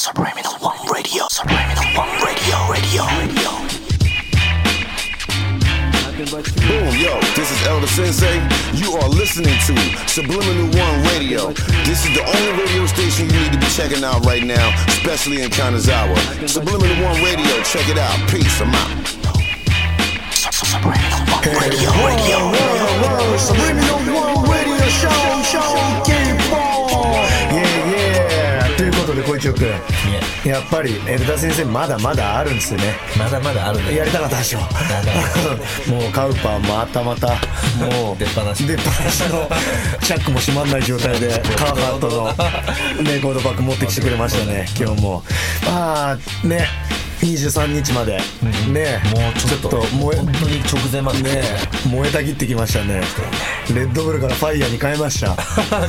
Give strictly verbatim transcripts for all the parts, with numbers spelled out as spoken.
Subliminal One Radio, Subliminal One Radio, Radio, Radio. Boom, yo, this is Elder Sensei. You are listening to Subliminal One Radio. This is the only radio station you need to be checking out right now, especially in Kanazawa. Subliminal One Radio, check it out. Peace, I'm out. Subliminal One Radio, Radio, Radio. Subliminal One Radio Show, Show, Yeah, yeah. ということで、小一郎君、やっぱりエルダ先生まだまだあるんですよね。 まだまだあるね。 やりたかったでしょ。もうカウパーまたまたもう出っ放し出っ放しのチャックも閉まんない状態でカーハットのレコードバッグ持ってきてくれましたね。今日もまあねにじゅうさんにちまで、うん、ねもうちょっと燃え本当に直前までね燃えたぎってきましたね。レッドブルからファイヤーに変えました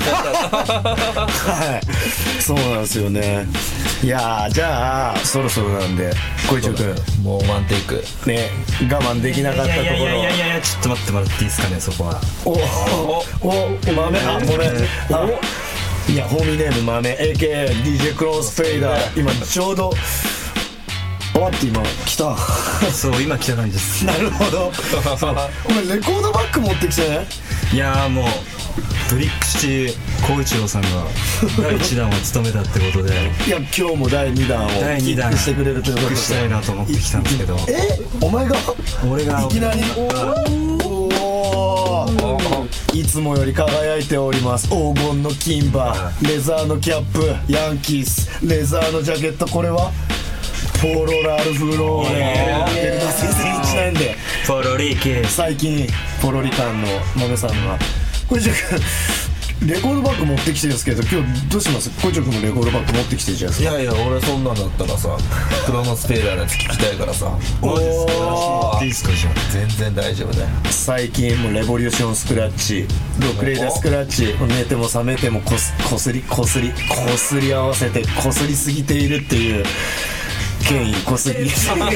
はいそうなんですよね。いやーじゃあそろそろなんで小一郎君もうワンテイクね我慢できなかったところ。 いやいやいやいやいやちょっと待ってもらっていいですかねそこは。 おおおお豆あごめんあいやホーミーネーム豆 エーケーエー ディージェー クロスフェイダー今ちょうどおって今来たそう今来た感じですなるほどお前レコードバッグ持ってきてね。 いやーもうブリックシティ光一郎さんがだいいちだんを務めたってことでいや今日もだいにだんをキックしてくれるということでしたいなと思ってきたんですけどえお前が俺がいきなりおおいつもより輝いております。黄金の金馬レザーのキャップヤンキースレザーのジャケットこれはポーロラルフローレンエルダ先生にちなんでポロリキ最近ポロリタンの豆さんがこれじゃレコードバッグ持ってきてるんですけど今日どうします？小一郎君もレコードバッグ持ってきてるじゃないですか。 いやいや俺そんなんだったらさクロノスペーダーのやつ聞きたいからさおーいいですかじゃあ全然大丈夫だよ。 最近もうレボリューションスクラッチロックレイダースクラッチ寝ても覚めてもこすこすりこすりこすり合わせてこすりすぎているっていう権威こすぎ結構言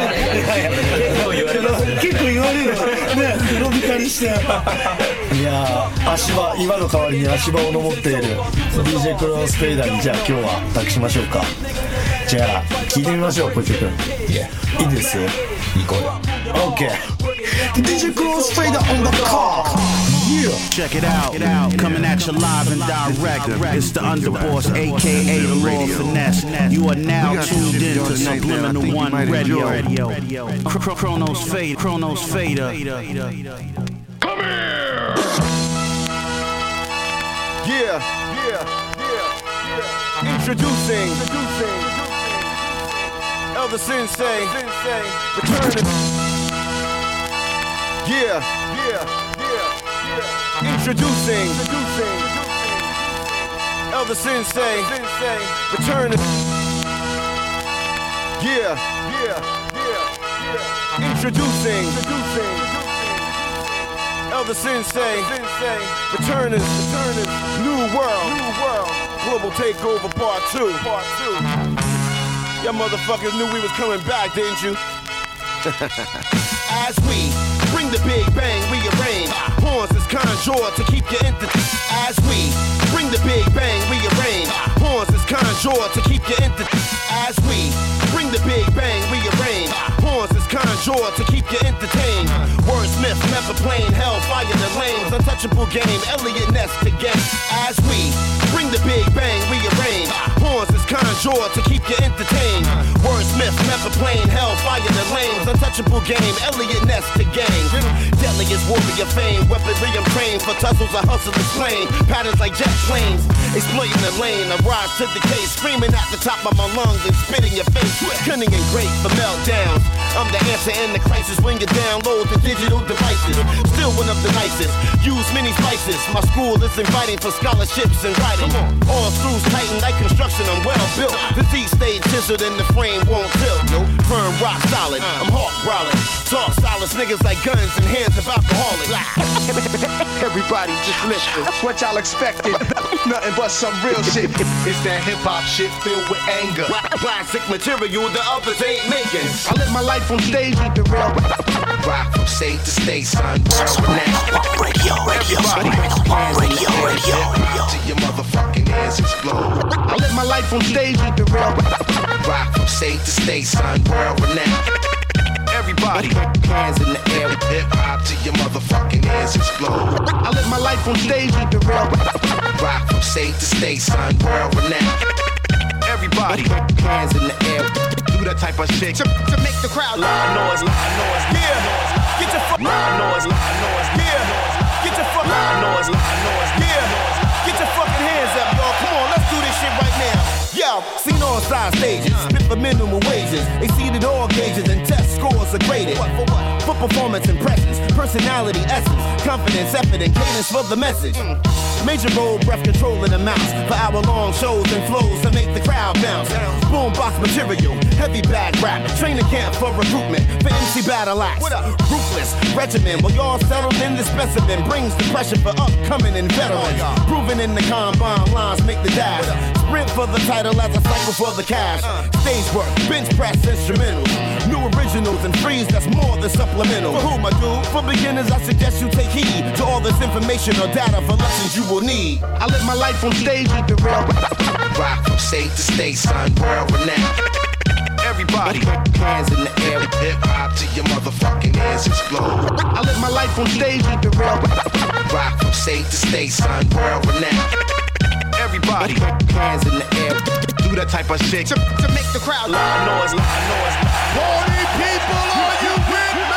われるね黒光りしていや足場岩の代わりに足場を登っている ディージェー クロノスフェイダーにじゃあ今日は託しましょうか。じゃあ聞いてみましょう小一郎君。いやいいですよ行こうよ OK ディージェー クロノスフェイダー on the car Check it out, coming at you live and direct. It's the Underboss, aka the Lord Finesse. You are now tuned in to Subliminal One Radio. Chronos Fader, Chronos Fader. Come here! Yeah, yeah, yeah, yeah. Introducing, introducing, Elder Sensei, returning. Yeah, yeah. Introducing, introducing, Elder Sensei, returning. Yeah, yeah, yeah, yeah. Introducing, introducing, Elder Sensei, returning, returning. New world, new world. Global takeover part two, part two. Y'all motherfuckers knew we was coming back, didn't you? As we bring the big bang, rearrange. Horns is conjured to keep you entertained. As we bring the big bang, rearrange. Horns is conjured to keep you entertained. As we bring the big bang, rearrange. Horns is conjured to keep you entertained. Wordsmith, never plain, hellfire the lanes. Untouchable game, Elliot Ness to game. As we bring the big bang, rearrange. Horns is conjured to keep you entertained. Wordsmith, never plain, hellfire the lanes. Untouchable game, Elliot Ness to gang. Deadliest warrior fame, weaponry and trained for tussles, a hustler's plane. Patterns like jet planes, exploiting the lane. I rise to the case, screaming at the top of my lungs and spit in your face. Cunning and great for meltdowns. I'm the answer in the crisis when you download the digital devices. Still one of the nicest, use many spices. My school is inviting for scholarships and writing. All screws tighten like construction, I'm well built. The Z stayed chiseled and the frame won't tilt. Firm rock solid, I'm hawk brawling. Talk silence, niggas like guns and hands of alcoholics. Everybody just listen. What y'all expected? Nothing but some real shit. It's that hip hop shit filled with anger. Classic material the others ain't making. I live my life on stage with the real. Rock from state to state, son. Subliminal One Radio, Radio, Subliminal One Radio, Radio, Radio. To your motherfucking head. hands explode. I live my life on stage with the real rock from state to state, son, world renowned. Everybody, hands in the air, hip hop till your motherfucking hands explode. I live my life on stage with the real rock from state to state, son, world renowned. Everybody, hands in the air, do that type of shit to, to make the crowd loud noise, loud noise, yeah. Get your fuck loud noise, loud noise, yeah. Get your fuck loud noise, loud noise, yeah. Get your fucking hands up, y'all. Come on, let's do this shit right now. Yo, seen on side stages, spit for minimum wages, exceeded all gauges and test scores are graded. For what? For performance impressions, personality essence, confidence, effort, and cadence for the message. Major role, breath control in the mouse for hour-long shows and flows to make the crowd bounce. Boombox material, heavy bag rap, training camp for recruitment, for M C battle acts. Ruthless regimen, while y'all settled in the specimen, brings the pressure for upcoming and veterans. Proven in the combine lines, make the dash. Sprint for the title as a cycle for the cash. Stage work, bench press instrumentals, new originals and freeze that's more than supplemental. For who, my dude? For beginners, I suggest you take heed to all this information or data for lessons you will need. I live my life on stage with the real rock from state to state, son, world renowned. Everybody, hands in the air, hip hop till your motherfucking hands explode. I live my life on stage with the real rock from state to state, son, world renowned. Everybody, hands in the air, do that type of shit to, to make the crowd loud noise, loud noise. Party people, are you with me?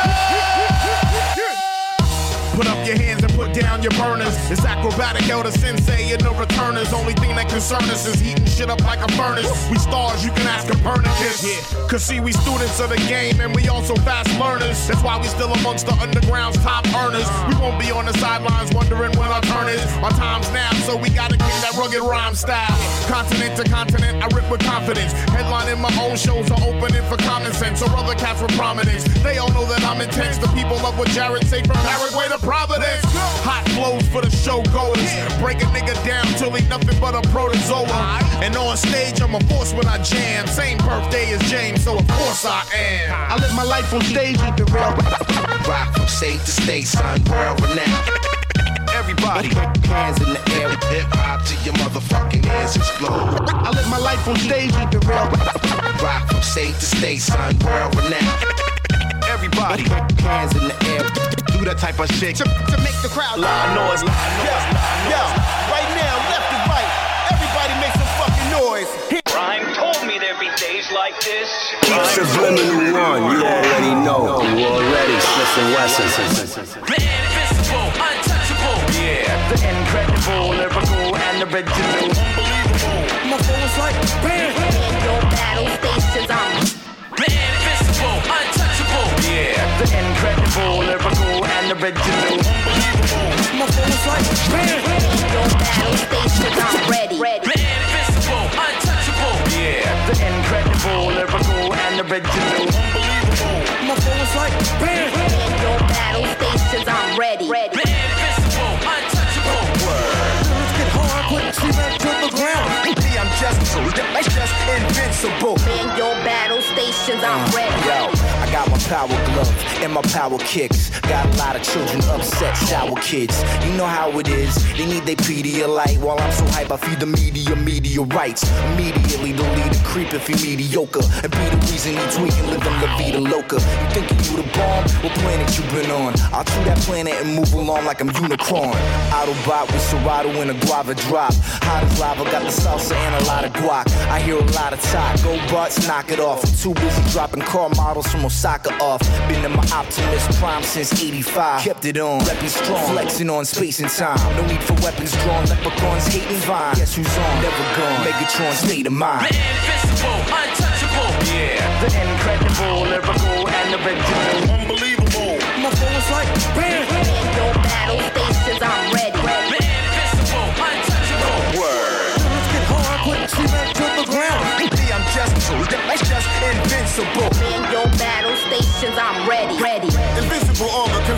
Put up your hands and put down your burners. It's acrobatic, Elder Sensei and the returners. Only thing that concerns us is heating shit up like a furnace. We stars, you can ask Copernicus. Yeah. Cause see, we students of the game and we also fast learners. That's why we still amongst the underground's top earners. We won't be on the sidelines wondering when our turn is. Our time's now, so we gotta kick that rugged rhyme style. Continent to continent, I rip with confidence. Headlining my own shows are opening for common sense or other cats with prominence. They all know that I'm intense. The people love what Jared say from Paraguay to Providence. Hot flows for the show goers. Break a nigga down till he nothing but a protozoa. And on stage I'm a force when I jam. Same birthday as James, so of course I am. I live my life on stage with the real rock from state to state, son, world renowned. Everybody, hands in the air, hip hop till your motherfucking hands explode. I live my life on stage with the real rock from state to state, son, world renowned. Everybody, hands in the air, do that type of shit to, to make the crowd loud noise, loud noise, yeah, loud noise. Yeah, right now, left and right, everybody make some fucking noise. Rhyme told me there'd be days like this. Keep subliminal one, you already know. You already Smith and Wesson. The invisible, untouchable. Yeah, the incredible, lyrical, and original. Unbelievable. My phone is like bam. Your battle stations, I'm the invisible, untouchable. Yeah, the incredible, lyrical, and original. Unbelievable. My phone is like bam. Your battle stations, I'm ready. ready. The invisible, untouchable. Yeah, the incredible, lyrical, and original. Unbelievable. My phone is like bam. Your battle stations, I'm ready. ready. The invisible, untouchable. Word. Let's get hard, put you back to the ground. Yeah, I'm just, just invincible. In your battle stations, I'm ready. Yo, I got my power glove and my power kicks. Got a lot of children upset, sour kids. You know how it is. They need their Pedialyte. While I'm so hype, I feed the media meteorites. Immediately the leader creep if he mediocre. And be the reason he tweaking, living La Vida Loca. You thinking you the bomb? What planet you been on? I'll chew that planet and move along like I'm Unicron. Autobot with Serato and a guava drop. Hot as lava, got the salsa and a lot of guac. I hear a lot of talk. Go butts, knock it off. I'm too busy dropping car models from Osaka off. Been in my Optimus Prime since eighty-five. Kept it on, reppin' strong, flexing on space and time. No need for weapons drawn, leprechauns hating vine. Guess who's on? Never gone. Megatron state of mind. The invisible, untouchable. Yeah, the incredible, lyrical, and original. Unbelievable. My phone is like bam. Your battle stations, I'm ready. ready. The invisible, untouchable. Word. Let's get hard, put you back to the ground. Yeah, I'm just, just invincible. In your battle stations, I'm ready. ready. Invincible armor, convincible,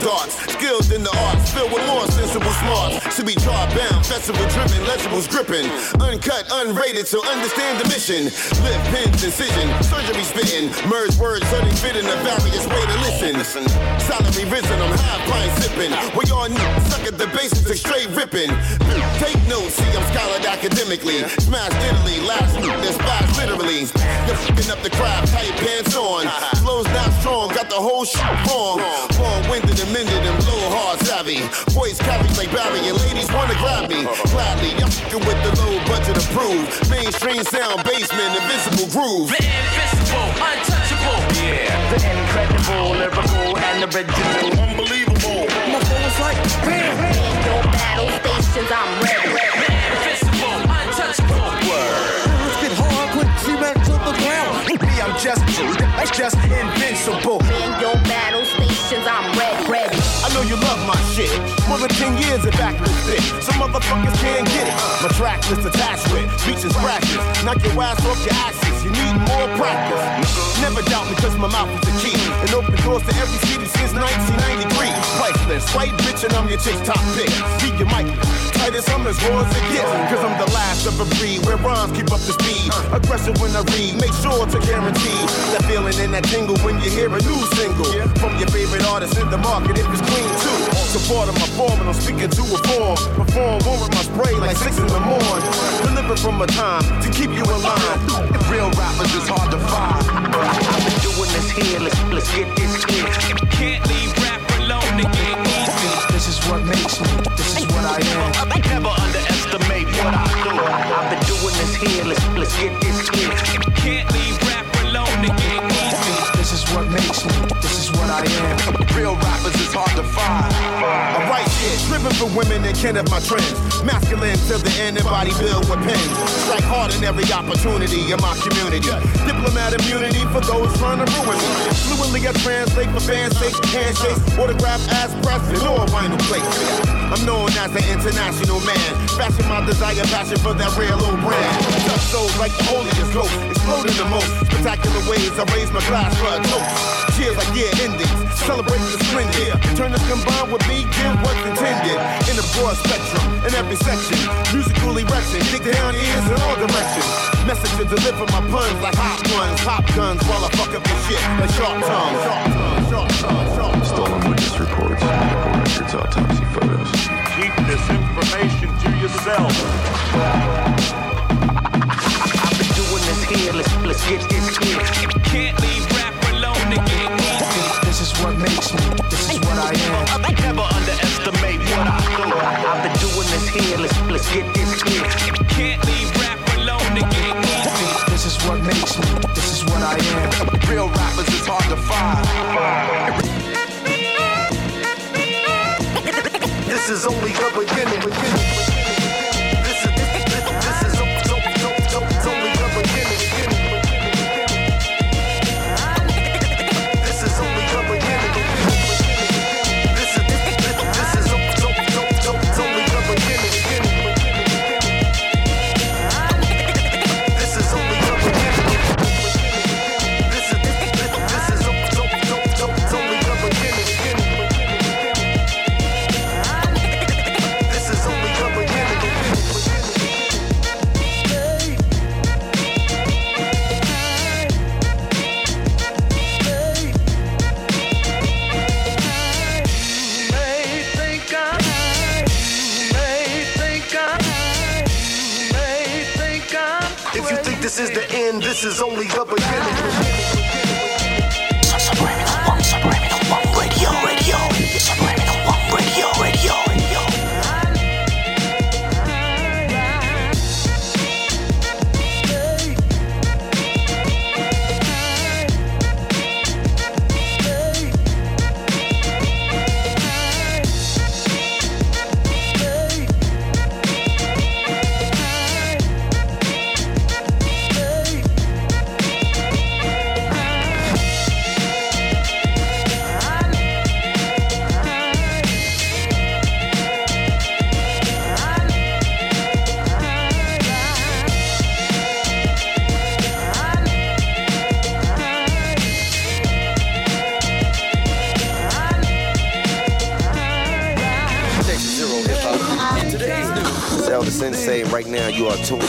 darts, skilled in the arts, filled with more sensible smarts. Should be chart bound, festival driven, legibles gripping. Uncut, unrated, so understand the mission. Lift, pins, incision, surgery spitting. Merge words, so they fit in a various way to listen. Salary risen, I'm high pine sipping. We all suck at the basics and straight ripping. Take notes, see I'm scholar academically. Smash Italy, last week, there's five literally. You're fucking up the crowd, tight pants on. Flows not strong, got the whole shit wrong. Long-winded and mended and blow hard savvy. Voice carries like Barry and ladies wanna grab me. Gladly, I'm fucking with the low budget approved. Mainstream sound, basement, invisible groove. The invisible, untouchable. Yeah. The incredible, lyrical, and original. Unbelievable. My phone was like, bam, bam. In your battle stations, I'm ready. The invisible, untouchable. Word. Let's get hard, quick, see back to the ground. Me, I'm just, just invincible. In your battle stations, I'm ready. Ready. I know you love my shit. More than ten years of backlist fit. Some motherfuckers can't get it. My track list attached with beats and scratches. Knock your ass off your axis. You need more practice. Never doubt me cause my mouth is the key. And open doors to every city since nineteen ninety-three. Priceless, white bitch and I'm your chick's top pick. Keep your mic tight as I'm as raw as it gets. Cause I'm the last of a breed where rhymes keep up the speed. Aggressive when I read, make sure to guarantee that feeling in that jingle when you hear a new single from your favorite artist in the market if it's clean too. Support of my form and I'm speaking to a form. Perform war with my spray like six in the morning. Deliver from a time to keep you in line. Real rappers is hard to find. I've been doing this here, let's, let's get this clear. Can't leave rap alone to get easy. This is what makes me, this is what I am. Never underestimate what I do. I've been doing this here, let's, let's get this clear. Can't leave rap alone to get easy. This is what makes me, this is what I am. Real rappers is hard to find. I write shit, driven for women and can't have my trends. Masculine till the end and body build with pens. Strike hard in every opportunity in my community. Diplomat immunity for those trying to ruin me. Fluently I translate for fans' sake, handshakes, autograph as president or vinyl plate. I'm known as an international man. Fashion my desire, passion for that real old brand. Touch souls like the holiest ghost, exploding the most spectacular ways. I raise my glass for a toast. Cheers like year endings, celebrate the splendid. Turn this combined with me, give what's intended. In a broad spectrum, in every section. Musical erection, dig down ears in all directions. Message to deliver my puns like hot ones, pop guns while I fuck up your shit like sharp tongue. Sharp tongue, sharp tongue, sharp tongue. Stolen witness reports, medical records, autopsy photos. Keep this information to yourself. I've been doing this here, let's, let's get this clear. Can't leave rap alone to get easy. This is what makes me, this is what I am. Never underestimate what I do. I've been doing this here, let's, let's get this clear. Can't leave rap alone to get easy. This is what makes me, this is what I am. Real rappers is hard to find. This is only the beginning. This is this is only the beginning. This is only the beginning. This is this is only the beginning. This is only the beginning. This is this is only the beginning. This is only the beginning. If you think this is the end, this is only the beginning. Subliminal One, Subliminal One Radio, Radio, Subliminal One Radio, Radio, Radio. Sensei, and right now you are tuned.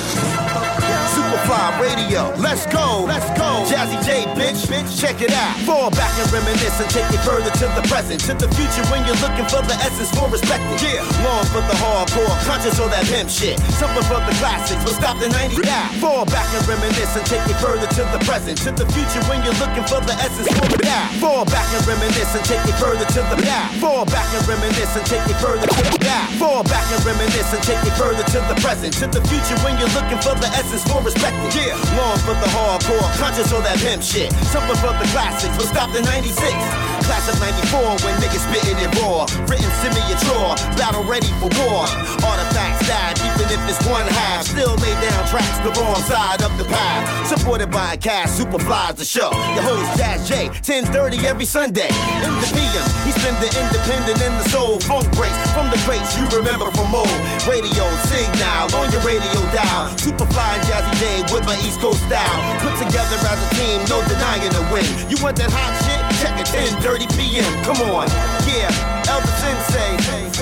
Superfly Radio, let's go, let's go. Jazzy J, bitch, bitch, check it out. Fall back and reminisce and take it further to the present, to the future when you're looking for the essence for respect. Yeah, long for the hardcore, conscious of that pimp shit. Something for the classics, but stop the nineties now. Fall back and reminisce and take it further to the present, to the future when you're looking for the essence for the now. Fall back and reminisce and take it further to the now. Fall back and reminisce and take it further to the now. Fall back and reminisce and take it further to the present, to the future when you're looking for the essence for respect. Yeah, long for the hardcore, conscious of that pimp shit. Something for the classics, but stop the ninety-six. Class of ninety-four when niggas spitting it raw. Written semi-mature, battle ready for war. Artifacts died, even if it's one half. Still lay down tracks the wrong side of the path. Supported by a cast, Superfly's the show. Your host Jazz J, ten thirty every Sunday. In the P M, he spin the independent and the soul. Funk breaks from the greats you remember from old. Radio, signal on your radio dial. Superfly and Jazzy J with my East Coast style. Put together as a team, no denying the win. You want that hot shit? Check it, ten thirty p.m. Come on, yeah, Elder Sensei.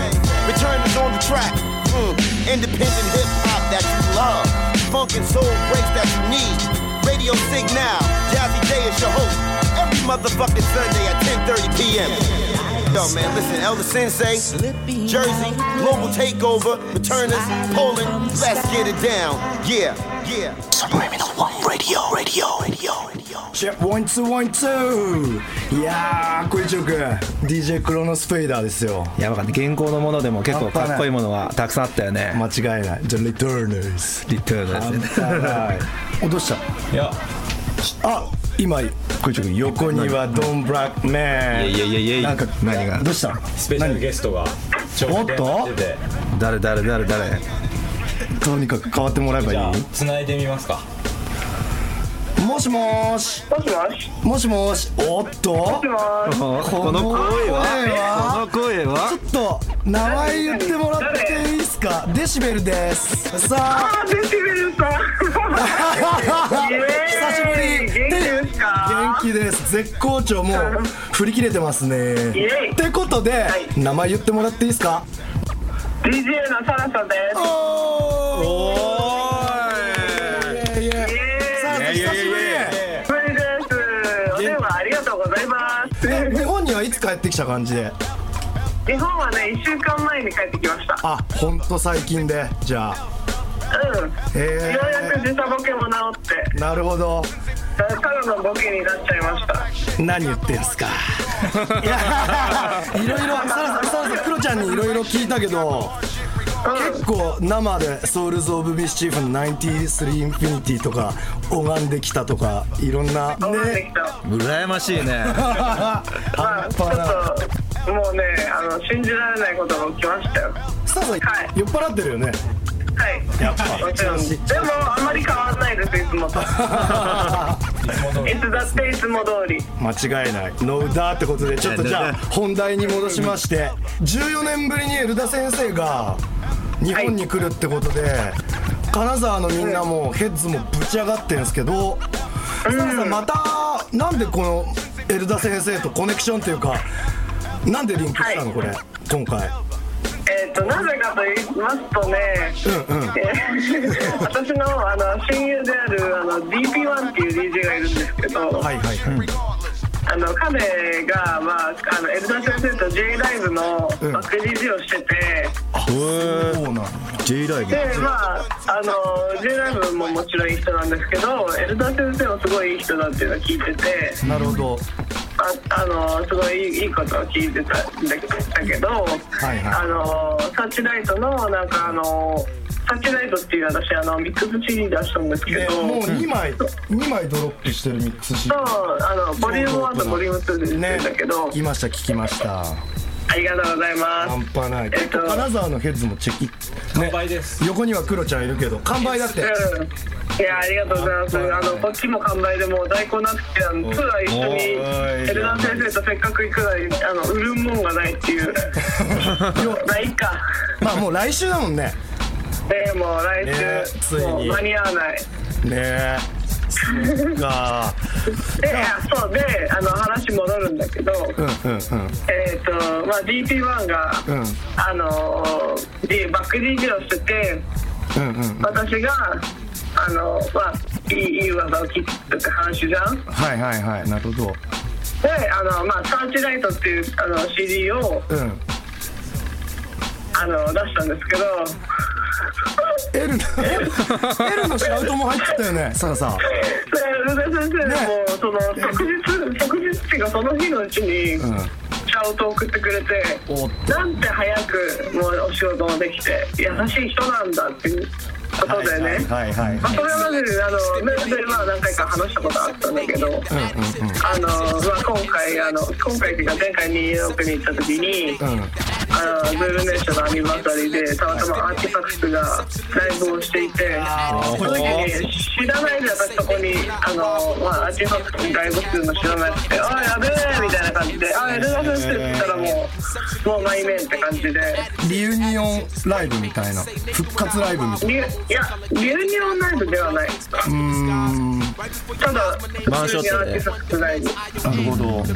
Return is on the track. Mm. Independent hip hop that you love. Funk and soul breaks that you need. Radio Signal, Jazzy J is your host. Every motherfucking Sunday at ten thirty p.m. Yo, man, listen, Elder Sensei, Jersey, Global Takeover, Returners, Poland, let's get it down. Yeah, yeah. Subliminal One Radio, Radio, Radio, Radio. シェワンツーワンツー。いやー、こいちょく ディージェー クロノスフェイダーですよ。 やばかった。現行のものでも結構かっこいいものがたくさんあったよね。 間違いない。じゃあ Returners Returners お、どうした？いや、あ、今こいちょく横にはドン・ブラックマン。 いやいやいやいや、 なんか何がどうした？ スペシャルゲストがおっと誰誰誰誰とにかく変わってもらえばいい？ じゃあ繋いでみますか。 もしもーしもしもしもしもしおっともしもしこの声はこの声はちょっと名前言ってもらっていいですか？デシベルです。さああデシベルさん久しぶり。 元気ですか？ 元気です。絶好調。もう振り切れてますね。ってことで、はい、名前言ってもらっていいですか？ ディージェー のサラサです。 おーいやいやサラサ久しぶり。 ありがとうございます。 日本にはいつ帰ってきた感じで？ 日本はね、いっしゅうかんまえに帰ってきました。 あ、ほんと最近で。じゃあうん、えー、ようやく時差ボケも治って。 なるほど。 ただのボケになっちゃいました。 何言ってんすか。いやいろいろサラサラクロちゃんにいろいろ聞いたけど、うん、結構生でソウルズ・オブ・ミスチーフのナインティースリーインフィニティとか拝んできたとかいろんなね。 羨ましいね。 まあちょっともうね、あの信じられないことが起きましたよ。 サラさん、はい、酔っ払ってるよね。 はい、やっぱもちろん。でもあんまり変わんないです、いつもと。いつだっていつも通り。 間違いない。ノウダーってことで、ちょっとじゃあ本題に戻しまして、じゅうよねんぶりにエルダ先生が日本に来るってことで、はい、金沢のみんなもヘッズもぶち上がってんすけど、うん、さあまたなんでこのエルダ先生とコネクションっていうか、なんでリンクしたの、はい、これ今回。 えー、となぜかと言いますとね、うんうん、えー、私 の, あの親友であるあの ディーピーワン っていう ディージェー がいるんですけど、はいはいはい、あの彼が、まあ、あのエルダ先生と J ライブのバック ディージェー をしてて、 うん、そうなんだ。 J ライブで、まあ、あの J ライブももちろんいい人なんですけど、エルダ先生もすごいいい人だっていうのを聞いてて、 なるほど。 あ, あのすごいいいことを聞いてたんだけど、はいはい、あのサッチライトのなんかあのサッチライトっていう私あのミックス シーディー 出したんですけど、 もうにまいにまいドロップしてるミックス シーディー。 そう、あのボリュームワンとボリュームツーで出てるんだけど、 ね、聞きました聞きました。 ありがとうございます。 半端ない。えっと、金沢のヘッズもチェキ、ね、 完売です。 横にはクロちゃんいるけど完売だって。うん、 いやありがとうございます。あのこっちも完売でもう在庫なくて、あのツアー一緒にエルダ先生とせっかく行くのにあの売るもんがないっていう。ないか。 まあもう来週だもんね。 でもう来週、ね、ついにもう間に合わない。ねえ。そうか。 で、そうで、あの話戻るんだけど、うんうんうん、えっ、ー、とまあ ディーピーワン が、うん、あのバック ディージェー をしてて、 うんうんうん、 私があの、まあ、いいいい技を切ったって話じゃん。 はいはいはい、なるほど。 であの、まあ、サーチライトっていうあの シーディー を、うん、あの出したんですけど L のL のシャウトも入ってたよね、サラさん。 で宇田先生も、ね、その即日即日っていうかその日のうちに、うん、シャウトを送ってくれて、なんて早くもうお仕事もできて優しい人なんだっていうことでね、はいはいはいはい、まあ、それはまずあのメールでまあ何回か話したことあったんだけど、うんうんうん、あの、まあ、今回あの今回っていうか前回ニューヨークに行った時に、うん、あのズールネーションのアニバーサリーでたまたまアーティファクスがライブをしていて、その時に知らないで私そこにあの、まあ、アーティファクスにライブするの知らなくて、ああやべえみたいな感じで、ああエルダ先生って言ったらもうもうマイメンって感じで、 リユニオンライブみたいな、復活ライブみたいな。 いや、リユニオンライブではない。うーん、ただマンショットで、 なるほど、うん、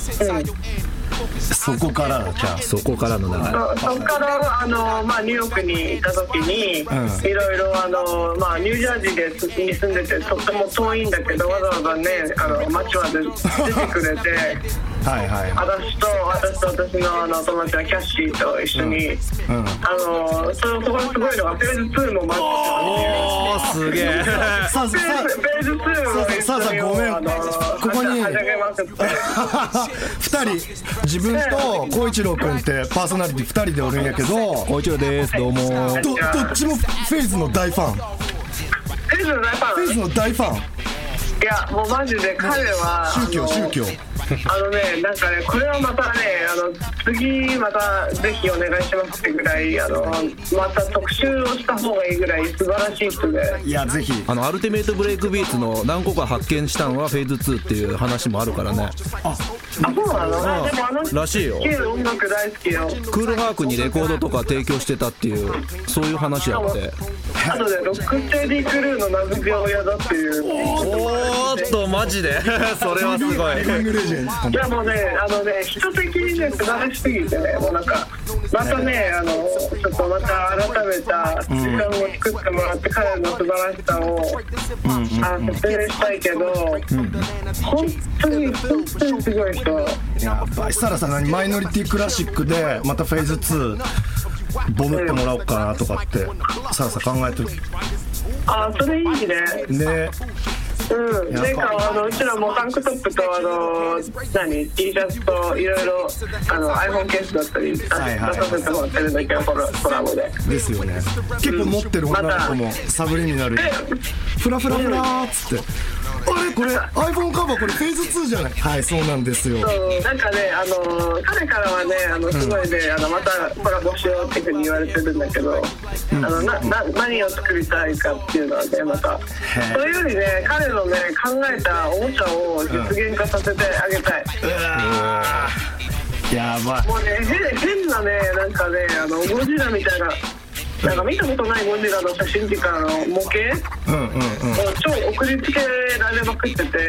そこからだ、じゃあそこからの流れ、 そこからあの、まあ、ニューヨークに行った時に、うん、いろいろあの、まあ、ニュージャージーでに住んでてとっても遠いんだけどわざわざねあの街まで出てくれてはいはい、私と私と私のあの友達のキャッシーと一緒に、うんうん、あのそのそこがすごいのがページツーも待っておーすげえさあページツーを一緒にごめん、ここにふたり自分と光一郎君ってパーソナリティふたりでおるんやけど、 光一郎です、どうも。 ど, どっちもフェイズの大ファン。フェイズの大ファンフェイズの大ファン。 いやもうマジで彼は宗教宗教あのね、なんかね、これはまたね、あの次またぜひお願いしますってぐらい、あのまた特集をした方がいいぐらい素晴らしい人で、 いやぜひあのアルティメイトブレイクビーツの何個か発見したのはフェーズツーっていう話もあるからね。 あ、あ、そうなの？あ、でもあのらしいよ。 音楽大好きよ。 クールハークにレコードとか提供してたっていうそういう話あって、 あとでロックステディクルーの名付け親だっていう。 おーっとマジでそれはすごい。 いやもうね、あのね、人的にね、素晴らしすぎてね、もうなんか、またね、あの、ちょっとまた改めた時間を作ってもらって、彼の素晴らしさを、うん、あの説明したいけど、うん、本当に、本当にすごい人。 やばい、サラさん、マイノリティクラシックで、またフェーズツー、ボムってもらおうかなとかって、サラさん考えてる。 あ、それいいね。 ね。 うん、なんかあのうちらもタンクトップとあの何 T シャツといろいろあの iPhone ケースだったり出させてもらってるんだけど、コラボでですよね。結構持ってる女の子もサブリミナルフラフラフラーっつって、あれこれ iPhone カバーこれフェーズツーじゃない。はい、そうなんですよ。 そうなんかね、あの彼からはね、あのすごいね、うん、あのまたコラボしようっていうふうに言われてるんだけど、うん、あのなな何を作りたいかっていうのはね、またそれよりね、彼のね考えたおもちゃを実現化させてあげたい。 うん、うわやばい。 もうね、変なね、なんかね、あのゴジラみたいな、なんか見たことないゴジラの写真っていうか、あの模型、うんうんうん、超送りつけられまくってて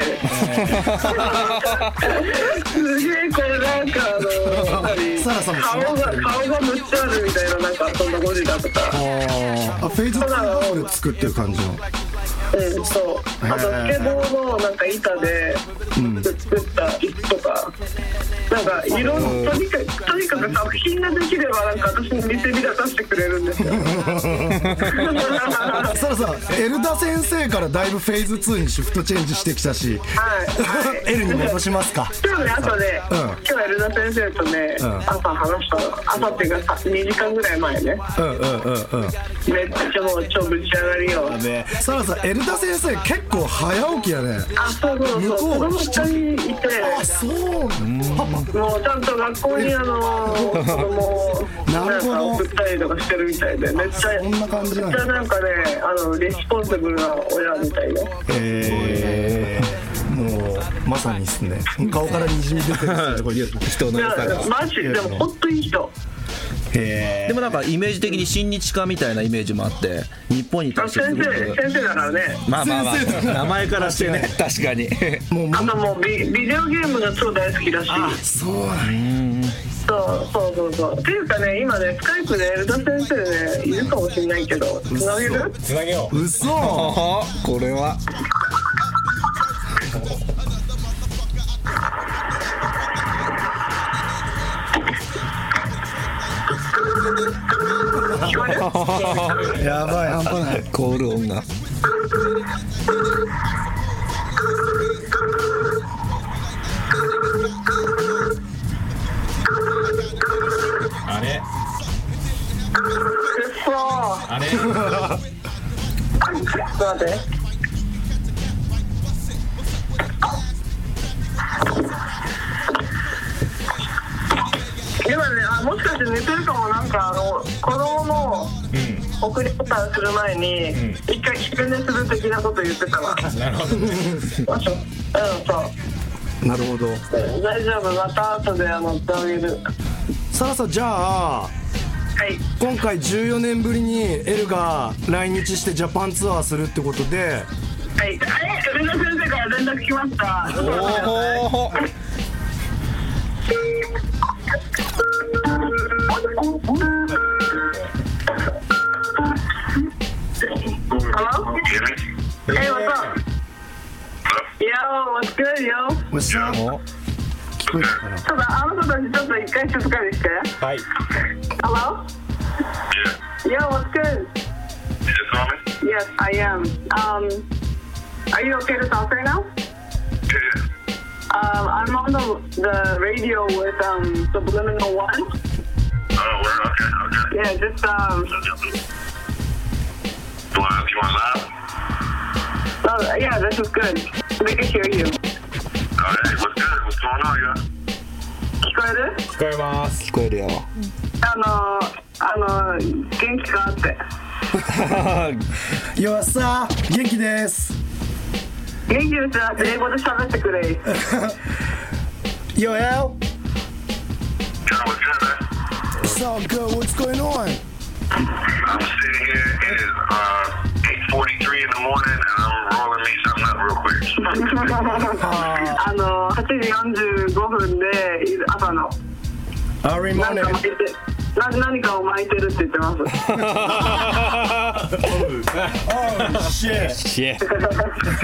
すげえこれなんかあの顔が顔がむっちゃあるみたいな、なんかそんなゴジラとか、あフェーズツーで作ってる感じの。 うん、そう。あとスケボーのなんか板で作った椅子とか、うん、なんかいろんなとにかくとにかく作品ができればなんか私の見せびらかしてくれるんですよ。 そらさ、エルダ先生からだいぶフェーズツーにシフトチェンジしてきたし、はい、エルに戻しますか。 今日ね朝ね、うん、今日エルダ先生とね、うん、朝話したの。朝っていうかにじかんぐらい前ね。うんうんうんうん。めっちゃもう超ぶち上がりよ。 そらさ、エルダ先生結構早起きやね。 あ、そうそうそう。子供下にいて、 あ、そう。 もうちゃんと学校にあの子供をなんか送ったりとかしてるみたいで、めっちゃそんな感じなんめっちゃなんかね、あのレスポンシブルな親みたいな。 えー、もうまさにですね。顔からにじみ出てる人の良さが。 マジでも本当いい人。 へでもなんかイメージ的に親日家みたいなイメージもあって、日本に対して先生先生だからね。 まあまあまあ名前からしてね、確かに。 もうあともうビデオゲームが超大好きだし。 あ、そうなん。 そうそうそうそうっていうかね今ねスカイプでエルダ先生ねいるかもしれないけどつなげる？ つなげよう。うそこれは聞こえる？ やばい半端ない。 コール音があれあれちょっと待って今ねあもしかして寝てるかも。なんかあの子供の送りボタンする前に一回昼寝する的なこと言ってたわ。 なるほどね。 うんそうなるほど大丈夫また後であのってあげる。 さあさあじゃあ、はい、今回じゅうよねんぶりにエルが来日してジャパンツアーするってことで、 はい、エルナ先生から連絡来ました。おおHello? Hey, what's up? Yo, what's good, yo? What's up? ちょっとあの子たちちょっと一回静かにして。はい。Hello? Yo, what's good? Yes, I am. Um, are you okay to talk right now? Um, I'm on the the radio with um Subliminal One. Oh, we're okay, okay. Yeah, just um. You want you want live? Oh, yeah, this is good. We can hear you. Alright, what's good? What's going on, yeah? 聞こえる？ 聞こえます。 聞こえるよ。 あのあの元気かって。 よっさ元気です。 元気ですなって英語で喋ってくれ。 Yo, Al? Yeah, what's good, man? It's all good. What's going on? I'm sitting here. It is uh, eight forty-three in the morning, and I'm rolling me something up real quick. あのはちじよんじゅうごふんで朝の。 Early morning. なんか巻いて、な何かを巻いてるって言ってます。 Oh shit. Shit. Tell them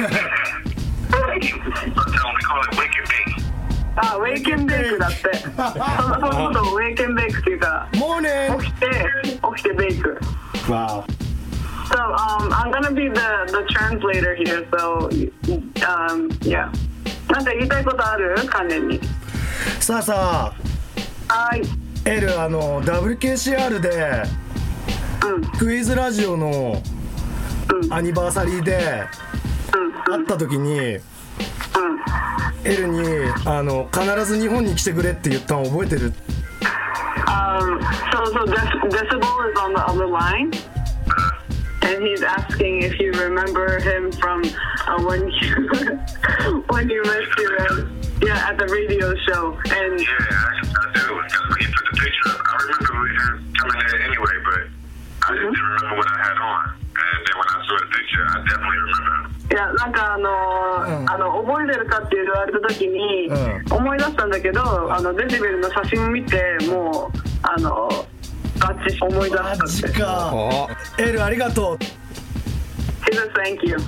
we call it wake and bake. あ、ウェイケンベイクだって。そのことをウェイケンベイクっていうから。 Morning. 起きて起きてベイク。 Wow. So um, I'm gonna be the the translator here. So um, yeah. なんか言いたいことある？関連に。 さあさあ。 はい。 エルあの ダブリューケーシーアール で、うん、クイズラジオの、うん、アニバーサリーで、うん、会った時に、うん、エルにあの必ず日本に来てくれって言ったの覚えてる？ Um, so so Decibel is on the other line, and he's asking if you remember him from uh, when you when you met you yeah at the radio show. And yeah, I, I do because when you put the picture up, I remember we had coming there anyway, but I mm-hmm. didn't remember what I had on. And then when I saw the picture, I definitely remember. いやなんかあの、うん、あの覚えてるかって言われた時に、うん、思い出したんだけど、あのデシベルの写真見てもうあのガチ思い出したって。マジか。エルありがとう。 He said thank you.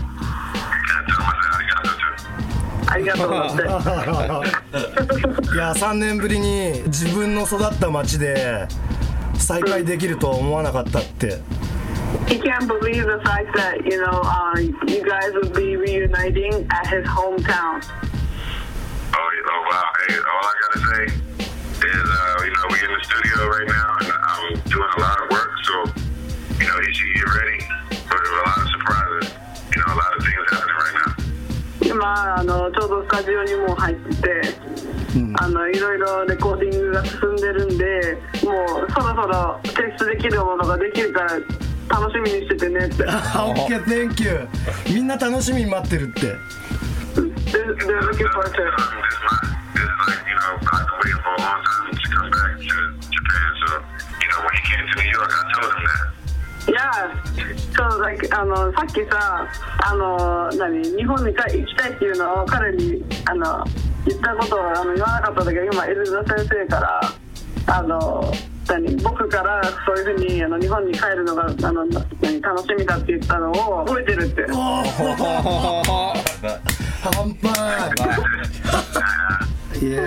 ありがとうだって。 いやさんねんぶりに自分の育った町で再会できるとは思わなかったって。 He can't believe the fact that, you know, uh, you guys would be reuniting at his hometown. Oh, oh wow. Hey, all I gotta say is, uh, you know, we're in the studio right now, and I'm doing a lot of work, so, you know, you should get ready for a lot of surprises. You know, a lot of things happening right now. 今あのちょうどスタジオにも入ってて、うん、あのいろいろレコーディングが進んでるんで、もうそろそろ提出できるものができるから楽しみにしててねって。 OK, thank you. みんな楽しみに待ってるって。 They're looking forward to it. This is like, you know, I've been waiting for a long time to come back to Japan, so, you know, when he came to New York, I told him that.Yeah, so like あのさっきさあの何日本に行きたいっていうのを彼にあの言ったことをあの言わなかったんだけど、今エルザ先生からあの何僕からそういうふうにあの日本に帰るのがあの何楽しみだって言ったのを覚えてるって。 半端ないいや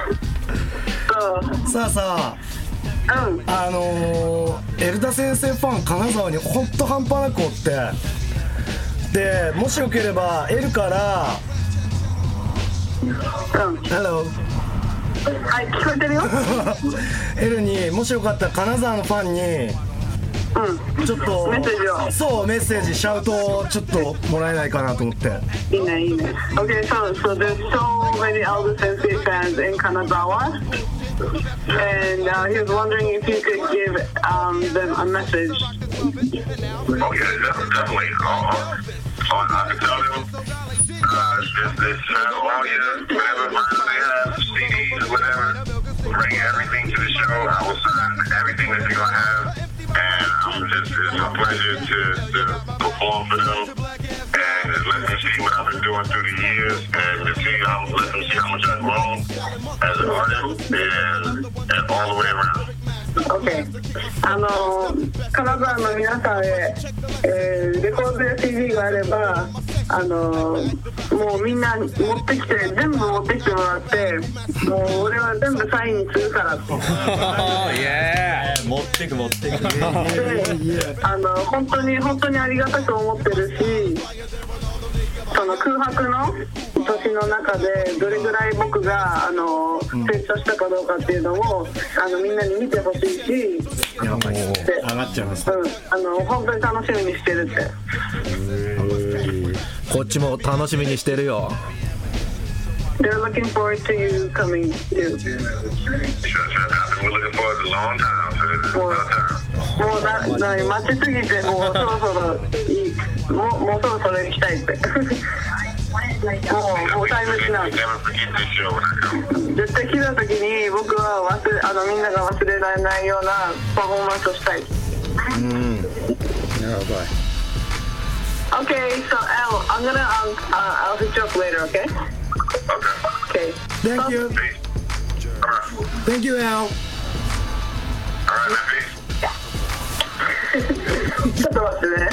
さあさあ、うん、あのー、エルダ先生ファン金沢にほんと半端なくおってで、もしよければ L からうん、 ハローはい、聞こえてるよ L にもしよかったら金沢のファンにうん、ちょっとメッセージをそうメッセージシャウトをちょっともらえないかなと思っていいねいいね Okay, so, so there's so many Elder Sensei fans in Kanazawa and uh, he was wondering if you could give um, them a message. Okay, definitely. Uh, so I can tell them uh, just, just have all your whatever vinyl they have, C Ds or whatever, bring everything to the show. I will sign everything that they're gonna have. And I'm just, it's a pleasure to, to perform for them and just let them see what I've been doing through the years and to see how, let them see how much I've grown as an artist and, and all the way around. OK あの金沢の皆さんへ、えー、レコードや シーディー があればあのもうみんな持ってきて全部持ってきてもらってもう俺は全部サインするからって持ってく持ってくであの本当に本当にありがたく思ってるしその空白の年の中でどれぐらい僕があの成長したかどうかっていうのをあのみんなに見てほしいしいやもう上がっちゃいます、 うん、あの本当に楽しみにしてるってこっちも楽しみにしてるよ They're looking forward to you coming too. Sure, sure. We're looking forward to a long time. To more, more that, な待ちすぎてもうそろそろいいもうもうそろそろ行きたいってもうもうタイムしない絶対来た時に僕は忘れあのみんなが忘れられないようなパフォーマンスをしたいうんやばい Okay, so Al, I'm gonna um, uh, I'll hit you up later, okay? Okay. Thank you. Thank you, Al. ちょっと待ってね。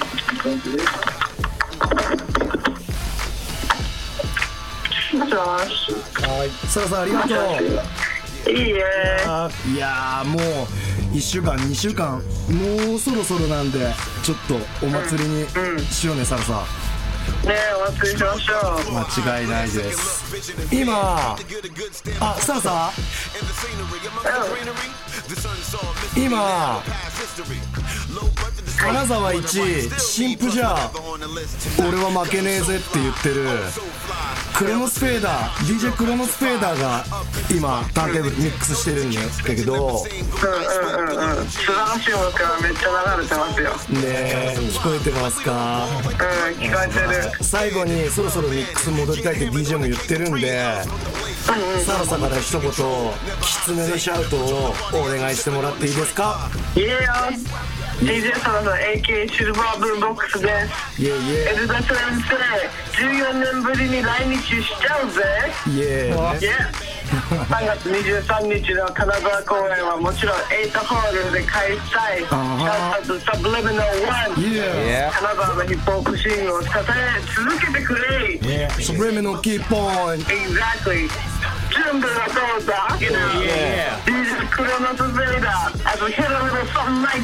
もしもし。 はい。サラさんありがとう。 いいね。 いやーもういっしゅうかんにしゅうかんもうそろそろなんでちょっとお祭りにしようね、サラさん。 ねえお祭りしましょう間違いないです。今あサラさん、うん、今金沢一新婦じゃ俺は負けねえぜって言ってるクロノスフェーダー ディージェー クロノスフェーダーが今ターンテーブルミックスしてるんだけど、うんうんうんうん素晴らしい音がめっちゃ流れてますよねえ聞こえてますか？ うん聞こえてる。 最後にそろそろミックス戻りたいって ディージェー も言ってるんで、サラさんから一言きつめのシャウトをお願いしてもらっていいですか？ いいよ。ディージェー サラさん エーケー シルバーブルーボックスです。 イエイエエルダ先生じゅうよねんぶりに来日しちゃうぜ。 イエイさんがつにじゅうさんにちの金沢公演はもちろんエイトホールで開催。あとサブリミナルワン金沢のヒップホップシーンを支え続けてくれ。 サブリミナルキープオン Exactly 準備はどうだ You know yeah. This is Chronos Vader as we hit a little something like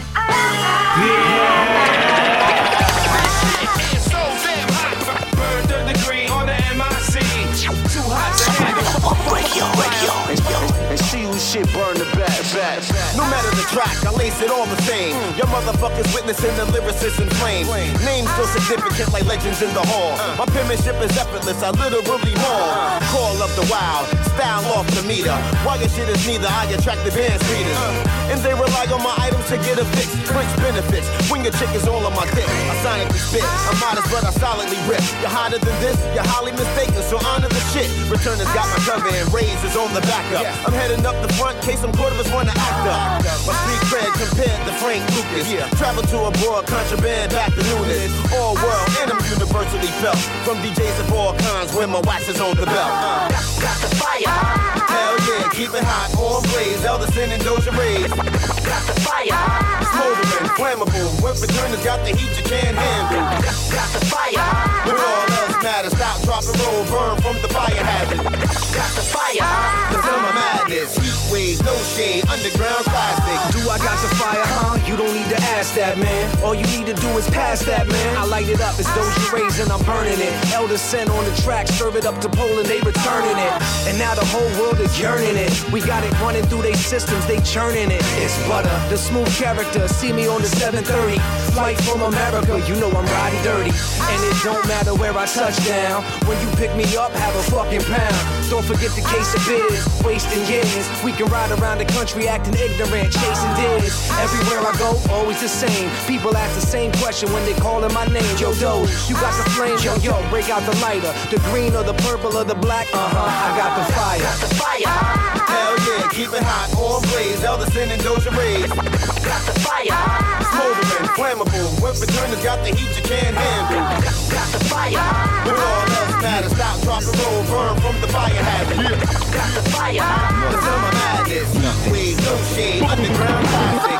So damn hot Burn third degree on the M I C Too hot to handle Radio, radio And see who shit burn the best. No matter the track, I lace it all the same. Your motherfuckers witnessing the lyricism flame. Names so significant like legends in the hall. My penmanship is effortless, I literally haul. Call up the wild, style off the meter. While your shit is neither, I attract the band speeders. And they rely on my items to get a fix. French benefits, when your chick is all on my dick. I sonically spit, I'm modest but I solidly rip. You're hotter than this, you're highly mistaken, so honor the shit. Returners got my cover and raises on the backup. I'm heading up the front, case some quarter of us wanna act up. My street cred compared to Frank Lucas. Travel to abroad, contraband back to newness. All world, and I'm universally felt. From D Js of all kinds, when my wax is on the belt. Got the fire. Hell yeah, keep it hot, on blaze, Elderson and Doja Rage. Got the fire. Smoldering, flammable, when returners got the heat you can't handle. Got, got the fire. When all else matters, stop, drop, and roll, burn from the fire hazard. Got the fire. The summer madness, heat waves, no shade, underground classic. Do I got the fire, huh? You don't need to ask that, man. All you need to do is pass that, man. I light it up, it's Doja Rage and I'm burning it. Elderson on the track, serve it up to Poland, they returning it. And now the whole world is yearning it. We got it running through their systems, they churning it. It's butter, the smooth character. See me on the seven thirty. Flight from America, you know I'm riding dirty. And it don't matter where I touch down. When you pick me up, have a fucking pound. Don't forget the case of biz, wasting years. We can ride around the country acting ignorant, chasing diz. Everywhere I go, always the same. People ask the same question when they calling my name. Yo, Doe, you got the flame? Yo, yo, break out the lighter. The green or the purple or the black? Uh-huh, I got the fire. Got the fire. Hell yeah, keep it hot, on blaze, Elderson and Doja Rage. Got the fire. Smoldering, flammable, when returners got the heat you can't handle. Got, got the fire. When all else matters, stop, drop, and roll, burn from the fire hazard. Got the fire. The summer madness, heat waves, no shade, underground classic.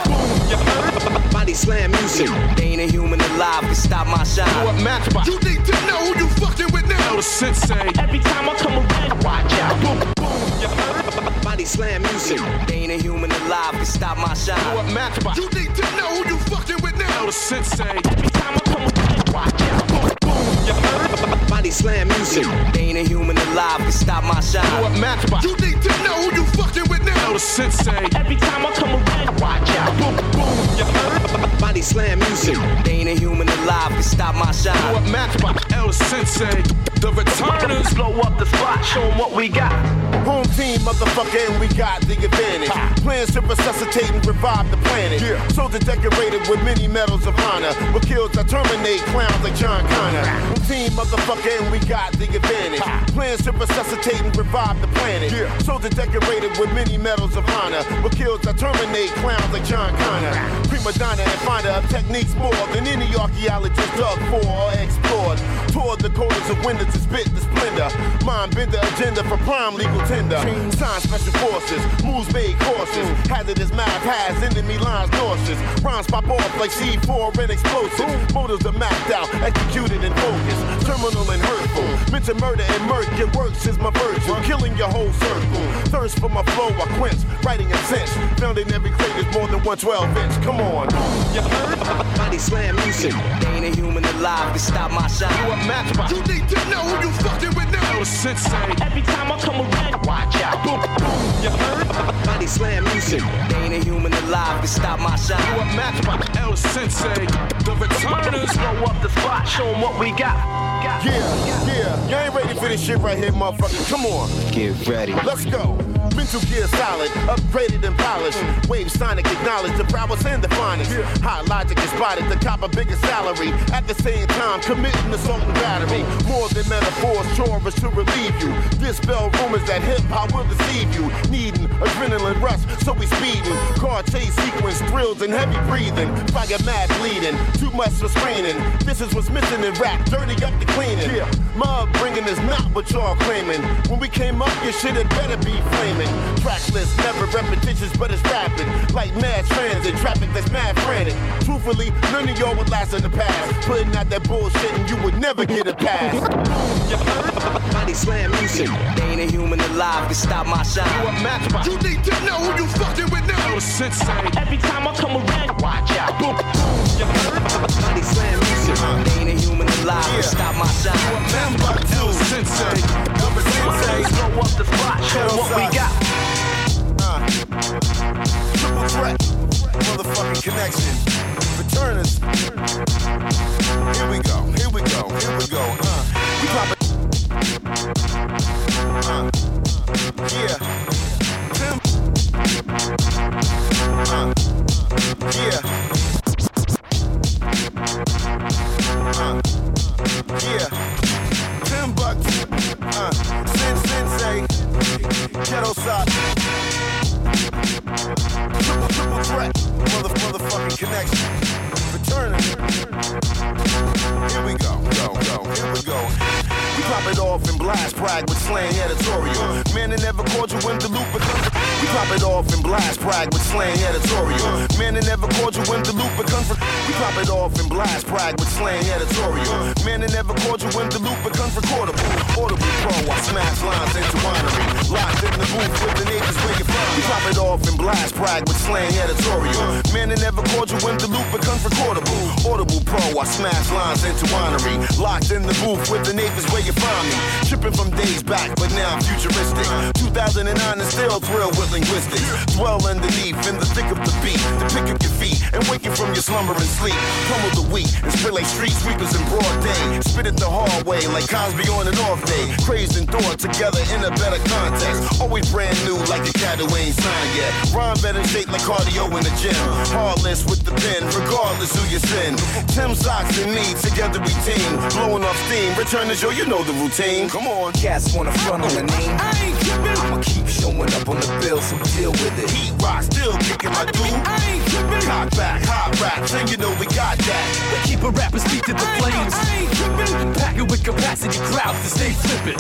Body slam music. Ain't a human alive can stop my shine. What matchbox? You need to know who you fucking with now. The sensei. Every time I come around, watch out. Boom, boom, you heard? Body slam music. Ain't a human alive can stop my shine. What matchbox? You need to know who you fucking with now. The sensei. Every time I come around, watch out. Boom, boom, you heard? Body slam music. Ain't a human alive can stop my shine. What matchbox? You need to know who you fucking with now. The sensei. Every time I come around, watch out. Boom, boom, you heard? Body slam music. Ain't a human alive can stop my shine. What matchbox? El Sensei. The returners. Blow up the spot, show 'em what we got. Home team, motherfucker, and we got the advantage. Plans to resuscitate and revive the planet. Yeah. Soldier decorated with many medals of honor. What kills that terminate clowns like John Connor. Home team, motherfucker, and we got the advantage. Plans to resuscitate and revive the planet. Yeah. Soldier decorated with many medals of honor. What kills that terminate clowns like John Connor. Prima donna and finder of techniques more than any archaeologist dug for or explored. Toward the corners of windows to spit the splendor. Mind bender agenda for prime legal tender. Sign special forces, moves made cautious. Hazardous map has enemy lines nauseous. Rhymes pop off like C four and explosives. Motives are mapped out, executed and focused. Terminal and hurtful. Meant to murder and murk. Your works is my virtue. Killing your whole circle. Thirst for my flow, I quench. Writing a sense. Found in every crate is more than one twelve inch. Come on. You heard? Body slam music. Ain't a human alive can stop my shine. What matchbox? You need to know who you fucking with now. The sensei. Every time I come around, watch out. Boom, boom, you heard? Body slam music. Ain't a human alive can stop my shine. What matchbox? El Sensei. The returners. Blow up the spot, show 'em what we got. got. Yeah, yeah. You ain't ready for this shit right here, motherfucker. Come on. Get ready. Let's go. Mental gear solid, upgraded and polished. Wave sonic acknowledge the prowess and the finest. High logic is spotted, the cop a bigger salary. At the same time, committing assault and battery. More than metaphors, chores to relieve you. Dispel rumors that hip-hop will deceive you. Needing adrenaline rush, so we speeding. Car chase sequence, thrills and heavy breathing. Fire mad bleeding, too much for screening. This is what's missing in rap, dirty up the cleaning. My upbringing is not what y'all claiming. When we came up, your shit had better be flaming. Track list, never repetitious, but it's rapid. Like mad transit, traffic that's mad frantic. Truthfully, none of y'all would last in the past. Putting out that bullshit and you would never get a pass. You heard? Body slam music. Ain't a human alive can stop my shine. What matchbox? You need to know who you fucking with now. The sensei. Every time I come around, watch out. Boom, boom, you heard? Body slam music. Ain't a human alive can stop my shine. What matchbox? El Sensei. The sensei. Blow up the spot, show 'em what we got. Uh, triple threat, motherfucking connection. Returners. Here we go, here we go, here we go. Uh, we pop it. Uh, yeah. Tim. Uh, yeah. Uh, yeah. Tim Bucks. Uh, Sin Sensei. Ghetto Sock. Triple, triple threat. Mother, motherfucking connection. Returning. Here we go, go, go. Here we pop it off and blast, brag with slang editorial. Man, they never called you when the loop becomes. We pop it off and blast, brag with slang editorial. Man, they never called you when the loop becomes. We pop it off and blast, brag with slang editorial. Man, they never called you when the loop becomes recordable. Audible Pro, I smash lines into winery. Locked in the booth with the neighbors where you from. We pop it off and blast, brag with slang editorial. Man, they never called you when the loop becomes recordable. Audible Pro, I smash lines into winery. Locked in the booth with the neighbors where you find me. Tripping from days back, but now I'm futuristic. two thousand nine is still thrilled with linguistics. Dwell underneath in the thick of the beat. To pick up your feet and wake you from your slumber and sleep. Pummel the wheat and spill like street sweepers in broad day. Spit it the hard way like Cosby on an off day. Crazed and thought together in a better context. Always brand new like a cat who ain't signed yet. Rhyme better shaped like cardio in the gym. Heartless with the pen, regardless who you send. Tim Socks and me, together we team. Blowing off steam, return to show, you know the routine. Come on. Cats wanna front on the name. I'ma keep showing up on the bill, so deal with it. Heat rock, still kicking my dude. Cock back, hot raps, and you know we got that. We keep a rapper speak to the flames. Pack it with capacity, crowds to stay flippin'.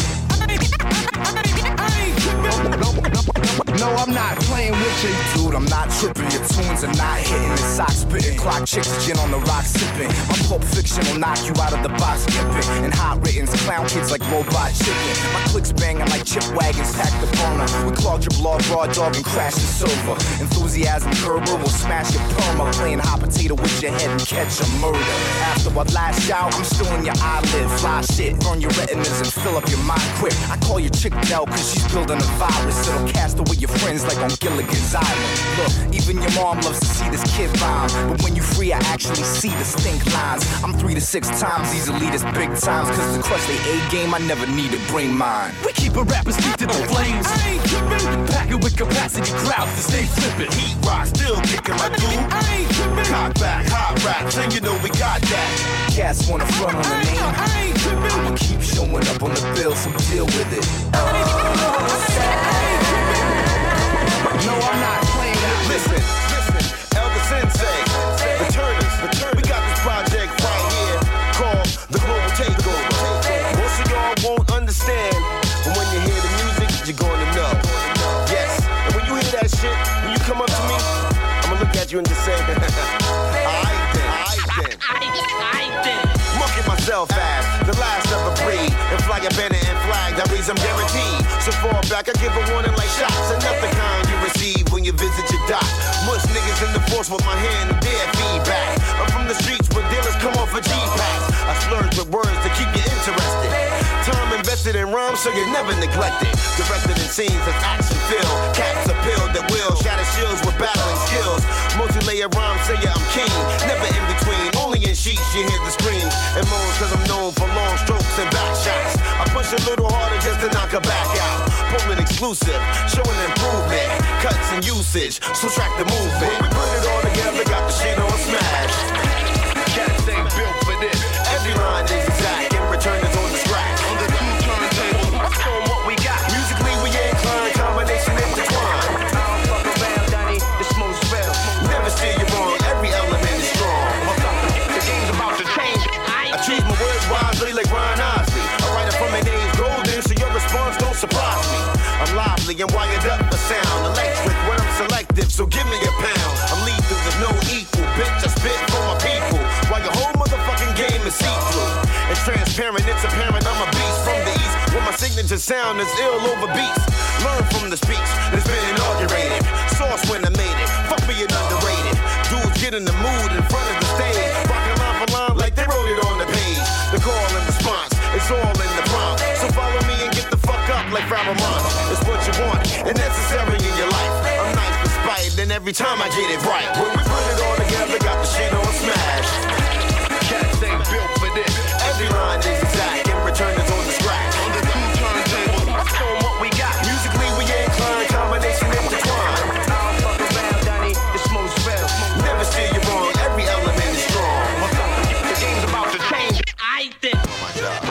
No, I'm not playing with you, dude. I'm not tripping. Your tunes are not hitting. The socks spitting. Clock chicks gin on the rock sipping. My Pulp Fiction will knock you out of the box skipping. And hot writtens, clown kids like robot chicken. My clicks banging like chip wagons packed the boner. We clogged your blood, raw dog, and crashed the silver. Enthusiasm curber will smash your perma. Playing hot potato with your head and catch a murder. After I lash out, I'm still in your eyelid. Fly shit, burn your retinas and fill up your mind quick. I call your chick Dell cause she's building a virus. It'll cast away your friends like on Gilligan's Island. Look, even your mom loves to see this kid rhyme. But when you free, I actually see the stink lines. I'm three to six times these elitists big times. Cause to crush they A game, I never need to bring mine. We keep a rapper speak to the flames. Pack it with capacity, crowds to stay flippin'. Heat rock, still kicking my dude. Cock back, hot raps, and you know we got that. Cats wanna front on the name. I'ma keep showing up on the bill, so deal with it. No, I'm not playing with it. Listen, listen, Elder Sensei, returners, return. We got this project right here called The Global Takeover. Most of y'all won't understand, but when you hear the music, you're gonna know. Yes, and when you hear that shit, when you come up to me, I'ma look at you and just say, alright then, alright then. Monkey myself as the last of a breed, and flag a banner and flag that reads I'm guaranteed. So far back, I give a warning like shots, and not the kind you receive when you visit your doc. Mush niggas in the force with my hand and their feedback. I'm from the streets where dealers come off of G-packs. I splurge with words to keep you interested. Time invested in rhymes so you're never neglected. Directed in scenes that's action filled. Caps a pill that will shatter shields with battling skills. Multi-layer rhymes say yeah, I'm king. Never in between, only in sheets you hear the screams and moans cause I'm known for long strokes and back shots. I push a little harder just to knock her back out. Pulling exclusive, showing improvement. Cuts and usage, so track the movement. When we put it all together, got the shit on smash. Cats ain't built for this. Every line is exact, and return is on the scratch. On the two turntables, showing what we got. Musically, we incline, combination intertwined. I don't fuck around, Donnie, it's most real. Never steer you wrong, every element is strong. The game's about to change. I choose my words wisely like Ryan Osley. I write it from my name's golden, so your response don't surprise me. I'm lively and wired up the sound. Electric when I'm selective, so give me a pound. I'm lethal, there's no equal. Bitch, I spit for my people. While your whole motherfucking game is see-through. It's transparent, it's apparent I'm a beast from the east. Where my signature sound is ill over beats. Learn from the speech that's been inaugurated. Sauce when I made it, fuck being underrated. Dudes get in the mood in front of the stage. Rockin' line for line like they wrote it on the page. The call and response, it's all in the prompt. So follow me and get the fuck up like Faramond. It's what you want and necessary in your life. I'm nice despite and every time I get it right. When we put it all together, got the shit on smash. Cats ain't built for this. Every line is exact and return is on the scratch. On the two turntables, showing what we got. Musically, we incline, combination intertwined. I don't fuck around, Donnie, it's most real. Never steer you wrong, every element is strong. The game's about to change. I think. Oh my God.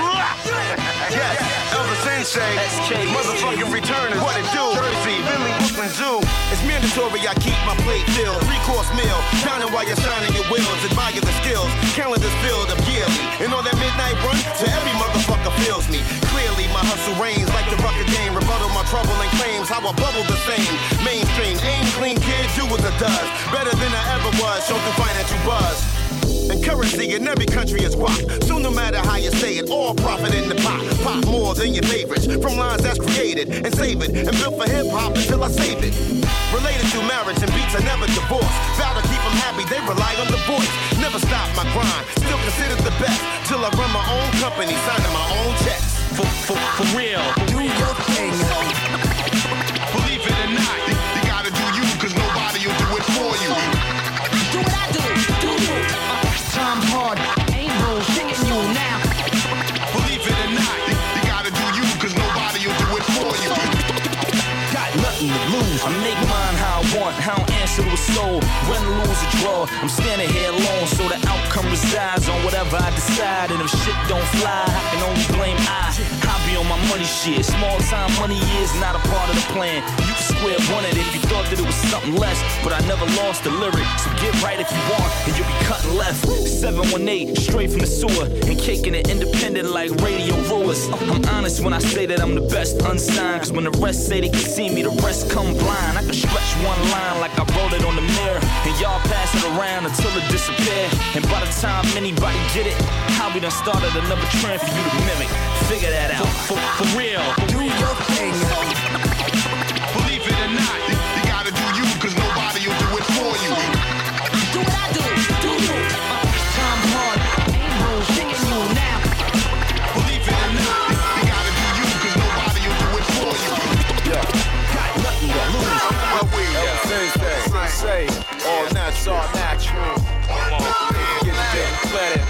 Yes, Elder Sensei, motherfucking returners. What it do? Jersey, Philly, Brooklyn Zoo. It's mandatory I keep my plate filled. Three-course meal, shining while you're shining your wheels. Admire the skills, calendars filled up yearly. And on that midnight run, to every motherfucker feels me. how I bubble the same. Mainstream, aim clean, kid, do what it does. Better than I ever was, show through financial buzz. And currency in every country is guap. So no matter how you say it, all profit in the pot. Pop more than your favorites. From lines that's created and save it. And built for hip hop until I save it. Related to marriage and beats, I never divorce. Vow to keep them happy, they rely on the voice. Never stop my grind, still considered the best. Till I run my own company, signing my own checks. For, for, for real. Do your thing. Believe it or not, you, you gotta do you, cause nobody will do it for you. Do what I do. Do you. Time hard. Ain't bullshitting you now. Believe it or not, you, you gotta do you, cause nobody will do it for you. Got nothing to lose. I make mine how I want. I don't answer to a soul. Win, lose, or draw. I'm standing here alone, so the outcome resides on whatever I decide. And if shit don't fly, I can only blame I. I be on my money shit. Small time money is not a part of the plan. You can square one it if you thought that it was something less. But I never lost the lyric. So get right if you want, and you'll be cutting left. seven one eight, straight from the sewer. And caking it independent like radio rulers. I'm honest when I say that I'm the best unsigned. Cause when the rest say they can see me, the rest come blind. I can stretch one line like I wrote it on the mirror. And y'all pass it around until it disappear. And by the time anybody get it, how we done started another trend for you to mimic. Figure that out, for, for, for real. Do your thing. Believe it or not, you, you gotta do you, cause nobody will do it for you. Do what I do, do you. Time hard, ain't bullshitting you now. Believe it or not, you, you gotta do you, cause nobody will do it for you. Yeah. Got nothing to lose. What we got? Sensei, Sensei, all natural, all natural. Get the damn planet.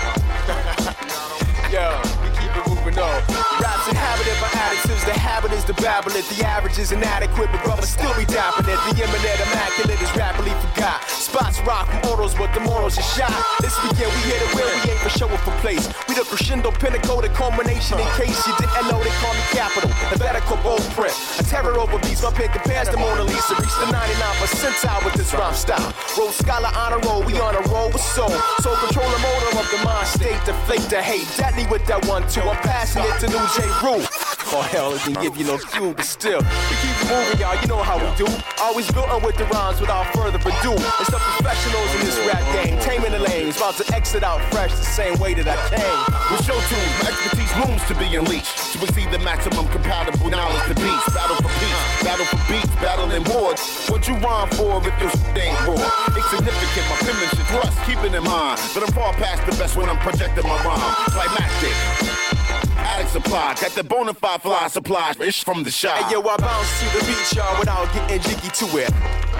Yo, we keep it moving on. Raps inhabited by additives, the habit is to babble it. The average is inadequate, but brothers still be dapping it. The internet immaculate is rapidly forgot. Spots rock from autos, but the morals are shot. Let's begin, we hit it where we ain't for show or for place. We the crescendo pinnacle, the culmination. In case you didn't know, they call me capital. The better bold print. A terror over beats, my pen compares to Mona Lisa. Reach the ninety-nine percentile with this rhyme style. Roll scholar honor roll, we on a roll with soul. So control the motor of the mind state, deflate the hate. Deadly with that one, two. I'm passing it to New J. Rule. Oh hell, it didn't give you no fuel, but still, we keep moving, y'all. You know how we do. Always building with the rhymes without further ado. It's the professionals in this rap game, taming the lanes, about to exit out fresh the same way that I came. With show tunes, my expertise rooms to be unleashed. To receive the maximum compatible knowledge to beats. Battle for peace, battle for beats, battle in boards. What you rhyme for if your shit ain't raw? Insignificant, my penmanship thrust, keeping in mind. But I'm far past the best when I'm projecting my rhyme. Climactic. Addict supply, got the bona fide fly supply, fish from the shop. Hey yo, I bounce to the beat, y'all, without getting jiggy to it.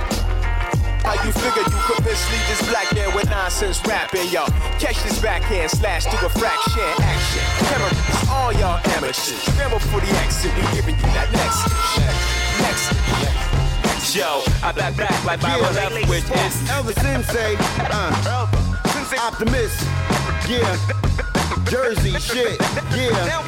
How you figure you could mislead this black man with nonsense rapping, y'all? Catch this backhand slash to a fraction action. Cameras, all y'all amateurs. Remember for the exit, we giving you that next, next, next. Yo, I back back like by what left with this. Elvis Sensei, uh, Sensei Optimist, yeah. Jersey shit, yeah.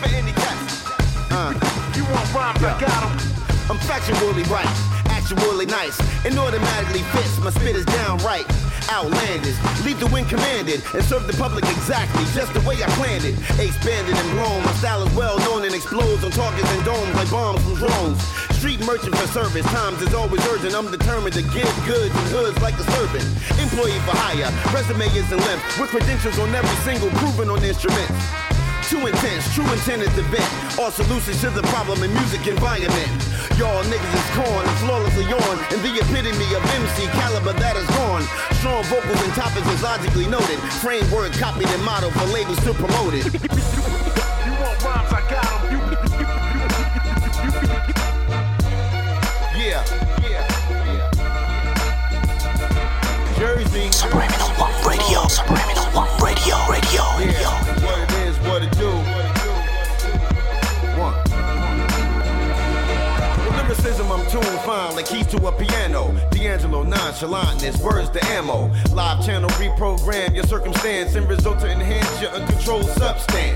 Uh, You want rhymes, I got 'em. I'm factually right, actually nice, and automatically fits. My spit is downright outlandish. Leave the wind commanded and serve the public exactly just the way I planned it. Expanded and blown, my style is well known and explodes on targets and domes like bombs from drones. Street merchant for service, times is always urgent. I'm determined to give goods and hoods like a servant. Employee for hire, resume isn't limp, with credentials on every single, proven on instruments. Too intense, true intent is the vent. All solutions to the problem in music environment. Y'all niggas is corn and flawlessly on, and the epitome of M C caliber that is gone. Strong vocals and topics is logically noted. Framework copied and motto for labels to promote it. You want rhymes, I got 'em. You, yeah, yeah, yeah. Jersey. Subliminal One Radio, Subliminal One Radio, Radio, Radio. Yeah, what it is, what it do. One. The lyricism I'm tuned fine like keys to a piano. D'Angelo nonchalantness, words to ammo. Live channel reprogram your circumstance and result to enhance your uncontrolled substance.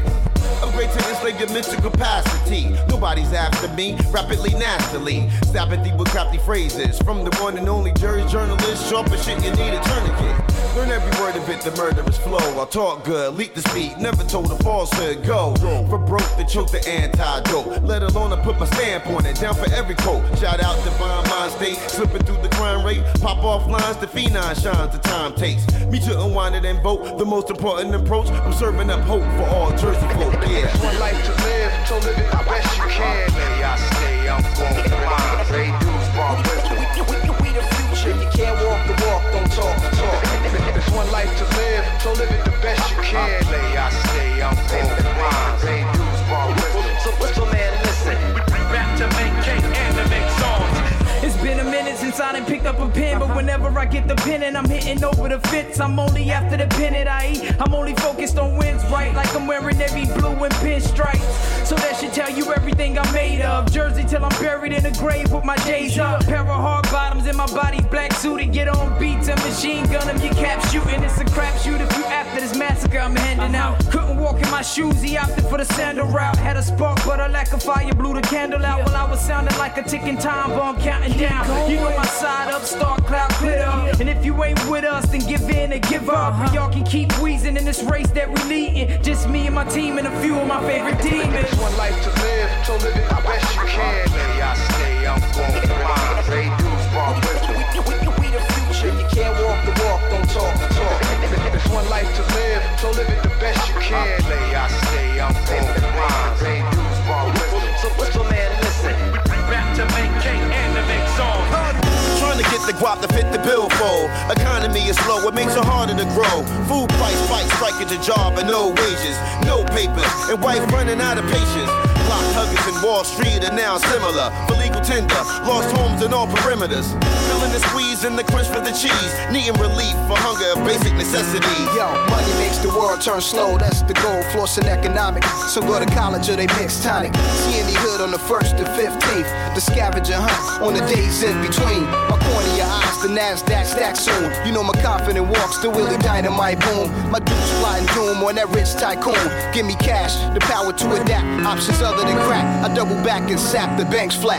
Upgrade to enslave your mental capacity. Nobody's after me, rapidly, nastily. Sympathy with crafty phrases. From the one and only Jersey journalist, sharp as shit, you need a tourniquet. Learn every word of it, the murderous flow. I talk good, leak the speed, never told a falsehood. Go for broke to choke the antidote. Let alone I put my stamp on it, down for every quote. Shout out Divine Mind State, slipping through the crime rate. Pop off lines, the phenom shines, the time takes. Me to unwind it and vote, the most important approach. I'm serving up hope for all Jersey folk, yeah. One life to live, so live it the best you can. May I stay, I'm gon' grind. Ray dudes, bar wisdom. We, we, we, we the future, you can't walk the walk, don't talk the talk. There's one life to live, so live it the best you can. May I stay, I'm gon' grind. Ray dudes, bar wisdom. So, so man, listen. Rap to make cake and to make songs. It's been a minute since I done picked up a pen, but whenever I get the pen and I'm hitting over the fence, I'm only after the pennant I eat. I'm only focused on wins, right? Like I'm wearing every blue and pinstripes. So that should tell you everything I'm made of. Jersey till I'm buried in the grave with my days up. Pair of hard bottoms in my body, black suited. Get on beats and machine gun them, you cap shooting. It's a crap shoot if you after this massacre I'm handing out. Couldn't walk in my shoes, he opted for the sandal route. Had a spark, but a lack of fire blew the candle out. While I was sounding like a ticking time bomb counting down. You know my side up, star cloud clear up. And if you ain't with us, then give in and give up. And y'all can keep wheezing in this race that we leading. Just me and my team and a few of my favorite demons. One life to live, so live it the best you can. May I stay, I'm gon' grind. Ray dudes, bar wisdom. We, we, we, we the future, you can't walk the walk, don't talk the talk. There's one life to live, so live it the best you can. May I stay, I'm gon' grind. Ray dudes, bar wisdom. So, so man, listen. Rap to make cake and to make songs. Trying to get the guap to fit the billfold. Economy is slow, it makes it harder to grow. Food price spikes, striking the job and no wages, no papers, and wife running out of patience. Block huggers in Wall Street are now similar. For legal tender, lost homes in all perimeters. Feeling the squeeze and the crunch for the cheese. Needing relief for hunger, basic necessities. Yo, money makes the world turn slow, that's the goal. Flossing economic, so go to college or they mix tonic. See any hood on the first to fifteenth. The scavenger hunt on the days in between. My corner, your eyes, the NASDAQ stack soon. You know my confident walks, the Willie Dynamite boom. My dudes flying doom on that rich tycoon. Give me cash, the power to adapt. Options other than crack. I double back and sap, the bank's flat.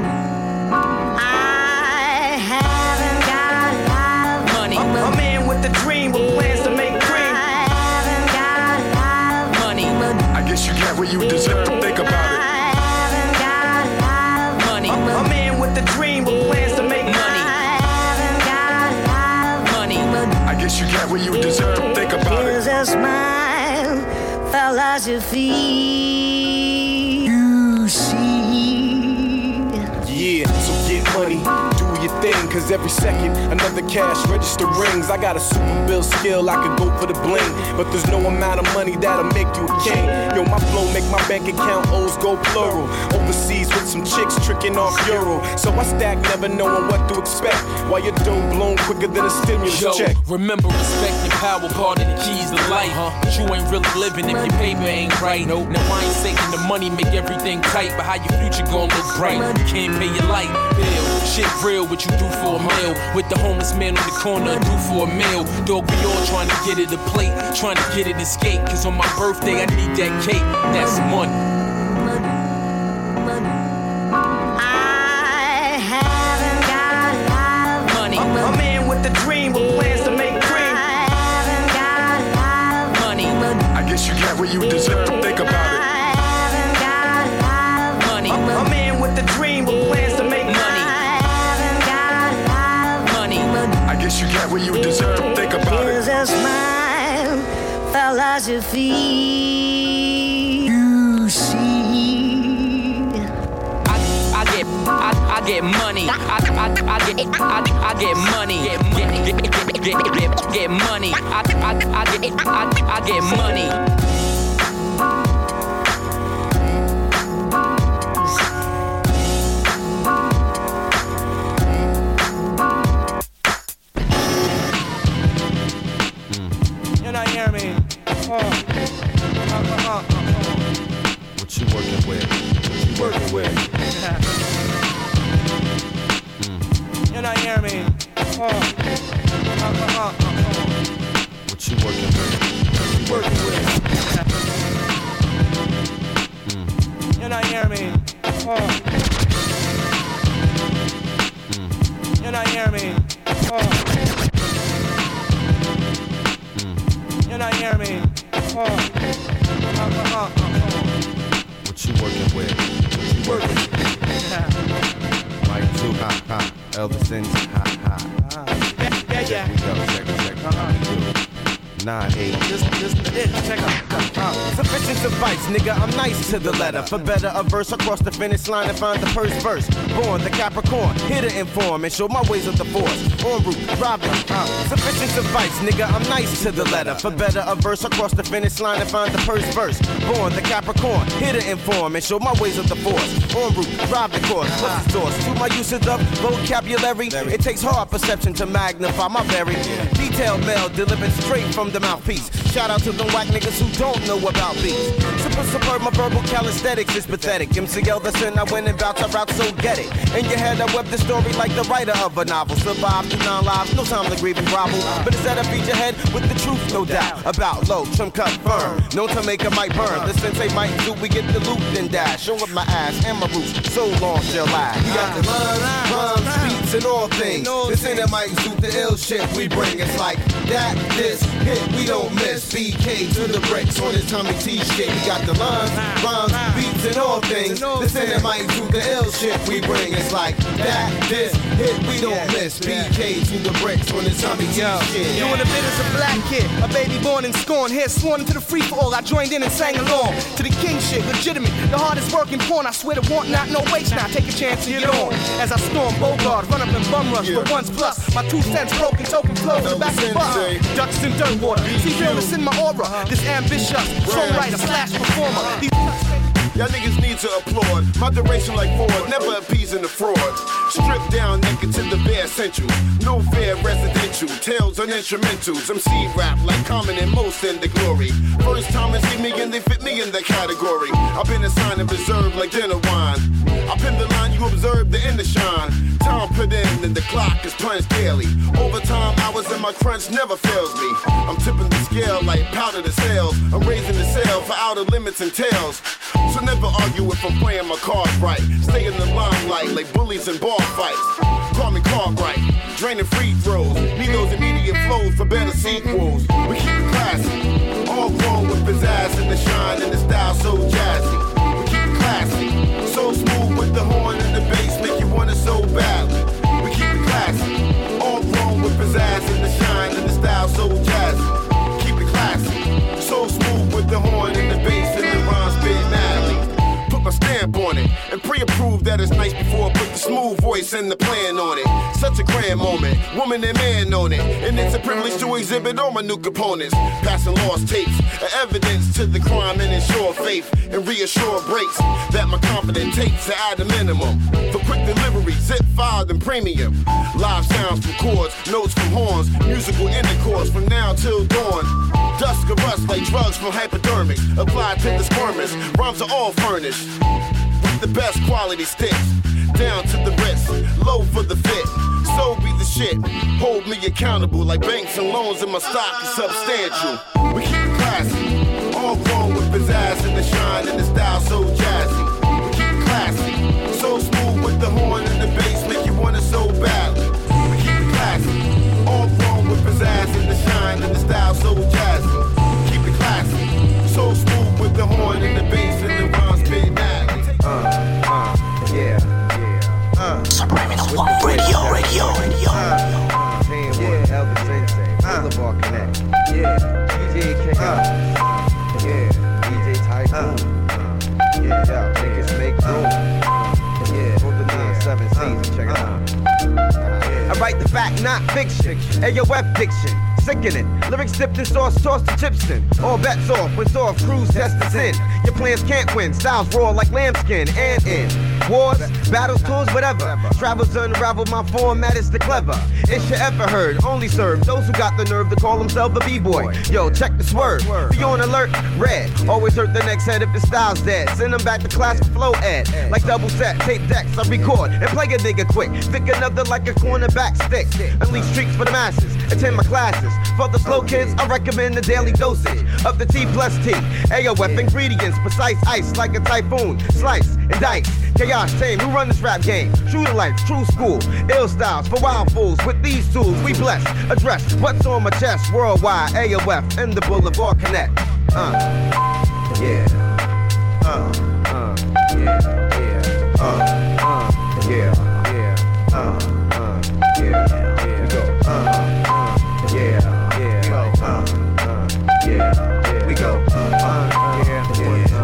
I haven't got a lot of money. A man with a dream with plans to make cream. I haven't got a lot of money. I guess you got what you deserve, think about it. I haven't got a lot of money. A man with a dream with plans to make money. I haven't got a lot of money. I guess you got what you deserve, think about it. Here's a smile, philosophy. Yeah, so get money, do your thing, cause every second another cash register rings. I got a super bill skill, I could go for the bling, but there's no amount of money that'll make you a king. Yo, my flow make my bank account O's go plural. Overseas with some chicks tricking off euro, so I stack never knowing what to expect, while your dough blown quicker than a stimulus Yo, check. remember respect and power, part of the keys to life. But you ain't really living if your paper ain't right. Nope. Now I ain't saying the money make everything tight, but how your future gon' look bright? You can't pay your light bill. Shit real, what you do for a meal. With the homeless man on the corner, do for a meal. Dog, we all trying to get it a plate, trying to get it escape. Cause on my birthday I need that cake, that's money. I haven't got a lot of money. A man with a dream with plans to make cream. I haven't got a lot of money. I guess you got what you deserve, think about it. I haven't got a lot of money. A man with a dream with plans to make money. I haven't got a lot of money. I guess you got what you deserve, think about it. Here's a smile, philosophy. You see. I get, I, I get money. I, I, I get, I, I get money. Get, get, get, get, get, get, get money. I, I, I get, I, I get money. You know, you hear me? Uh, uh, uh, uh, uh. What you working with? What you working with? mm. You know, you hear me? Uh, uh, uh, uh, uh. What you working with? What you working with? know, you hear me? Uh. Mm. You know, you hear me? Uh. Mm. You know, you hear me? Uh. Uh, uh, uh, uh. What you working with? What you working? Mike two, ha ha. Elvis, ha ha. Yeah, yeah, yeah. Check we go, check it, check it. How we do? Nine, eight. This, this, this, check out. Uh, Sufficient advice, nigga, I'm nice to the letter. For better, a verse across the finish line and find the first verse. Born the Capricorn, here to inform and show my ways of the force. En route, driving. Uh, sufficient advice, nigga, I'm nice to the letter. For better, a verse across the finish line and find the first verse. Born the Capricorn, here to inform and show my ways of the force. En route, drive the course. What's the source? To my usage of vocabulary, it takes hard perception to magnify my very detailed mail delivered straight from the mouthpiece. Shout out to them whack niggas who don't know about beats. Super superb, my verbal calisthenics is pathetic. M C L, the sin, I went and bout to route, so get it. In your head, I web the story like the writer of a novel. Survive through nine lives, no time to grieve and grovel. But instead I feed your head with the truth, no doubt. About low, trim cut firm. Known to make a mic burn. The sensei might do, we get the loop and dash. Show up my ass and my roots, so long shall last. We got the lines, rhymes, beats, and all things. This ain't a mic suit, the ill shit we bring. It's like that, this, hit, we don't miss. B K to the bricks on this Tommy T shit. We got the lines, rhymes, beats, and all things. This ain't a mic suit, the ill shit we bring. It's like that, this, hit, we don't miss. B K to the bricks on this Tommy T shit. Doing a bit as a black kid, a baby born in scorn. Here sworn into the free for all. I joined in and sang along to the king shit, legitimate. The hardest working porn. I swear to want not no waste now. Take a chance and get on. As I storm Bogart, run up and bum rush for once plus. My two cents broken token clothes the back of the bar. Ducks in dirt water. See fearless in my aura. This ambitious songwriter slash performer. These Y'all niggas need to applaud. Moderation like Ford, never appeasing the fraud. Stripped down naked to the bare essential. No fair residential, tales on instrumentals. M C rap like common and most in the glory. First time they see me and they fit me in that category. I've been assigned and preserved like dinner wine. I pin the line, you observe the inner shine. Time put in and the clock is punched daily. Overtime hours in my crunch never fails me. I'm tipping the scale like powder to sales. I'm raising the sail for outer limits and tails. So never argue if I'm playing my cards right. Stay in the limelight like bullies and bar fights. Call me Cartwright, draining free throws. Need those immediate flows for better sequels. We keep it classy, all grown with pizzazz and the shine and the style so jazzy. We keep it classy, so smooth with the horn and the bass, make you want it so badly. We keep it classy, all grown with pizzazz and the shine and the style so jazzy. Keep it classy, so smooth with the horn and the bass and the rhymes spit madly. Put my stamp on it and pre-approve that it's nice before I put the smooth voice and the plan on it. Such a grand moment, woman and man on it, and it's a privilege to exhibit all my new components. Passing lost tapes, evidence to the crime and ensure faith and reassure breaks that my confident takes to add a minimum. For quick delivery, zip filed and premium. Live sounds from chords, notes from horns, musical intercourse from now till dawn. Dusk of us like drugs from hypodermics, applied to the squirmers. Rhymes are all furnished with the best quality sticks, down to the wrist, low for the fit. So be the shit, hold me accountable like banks and loans and my stock is substantial. We keep it classy, all grown with pizzazz and the shine and the style so jazzy. We keep it classy, so smooth with the horn and the bass, make you want it so badly. We keep it classy, all grown with pizzazz and the shine and the style so jazzy. Keep it classy, so smooth with the horn and the bass and the rhymes spit madly. Uh, uh, yeah, yeah, uh. Subliminal One Radio, Radio, Radio. Uh, yeah, Elvis Sensei, Boulevard Connect. Yeah, D J K O. Uh, yeah, D J Tycoon. Uh, yeah, yo, niggas make room. Yeah, hold the nine seven season, check it out. I write the fact, not fiction. Ayo, web fiction. Sickening. Lyrics dipped in sauce, tossed to chips in. All bets off, when off, cruise test is in. Your plans can't win, styles raw like lambskin and in. wars, battles, tours, whatever. Travels to unravel my format, it's the clever. It's your ever heard, only serve those who got the nerve to call themselves a b-boy. Yo, check the swerve, be on alert, red. Always hurt the next head if the style's dead. Send them back to class for flow ed. Like double set, tape decks, I record and play a nigga quick. Pick another like a cornerback stick. Unleash streaks for the masses, attend my classes. For the slow kids, I recommend the daily dosage of the T plus T. A O F ingredients, precise ice like a typhoon. Slice and dice, chaos tame, who run this rap game? True to life, true school, ill styles for wild fools. With these tools, we bless, address what's on my chest. Worldwide, A O F and the Boulevard Connect. Uh, yeah. Uh, uh, yeah, yeah. Uh, uh, yeah, yeah. Uh, uh, yeah, yeah. We go. Uh, uh, yeah, yeah. Uh, uh, yeah, yeah. We go. Uh, uh, yeah,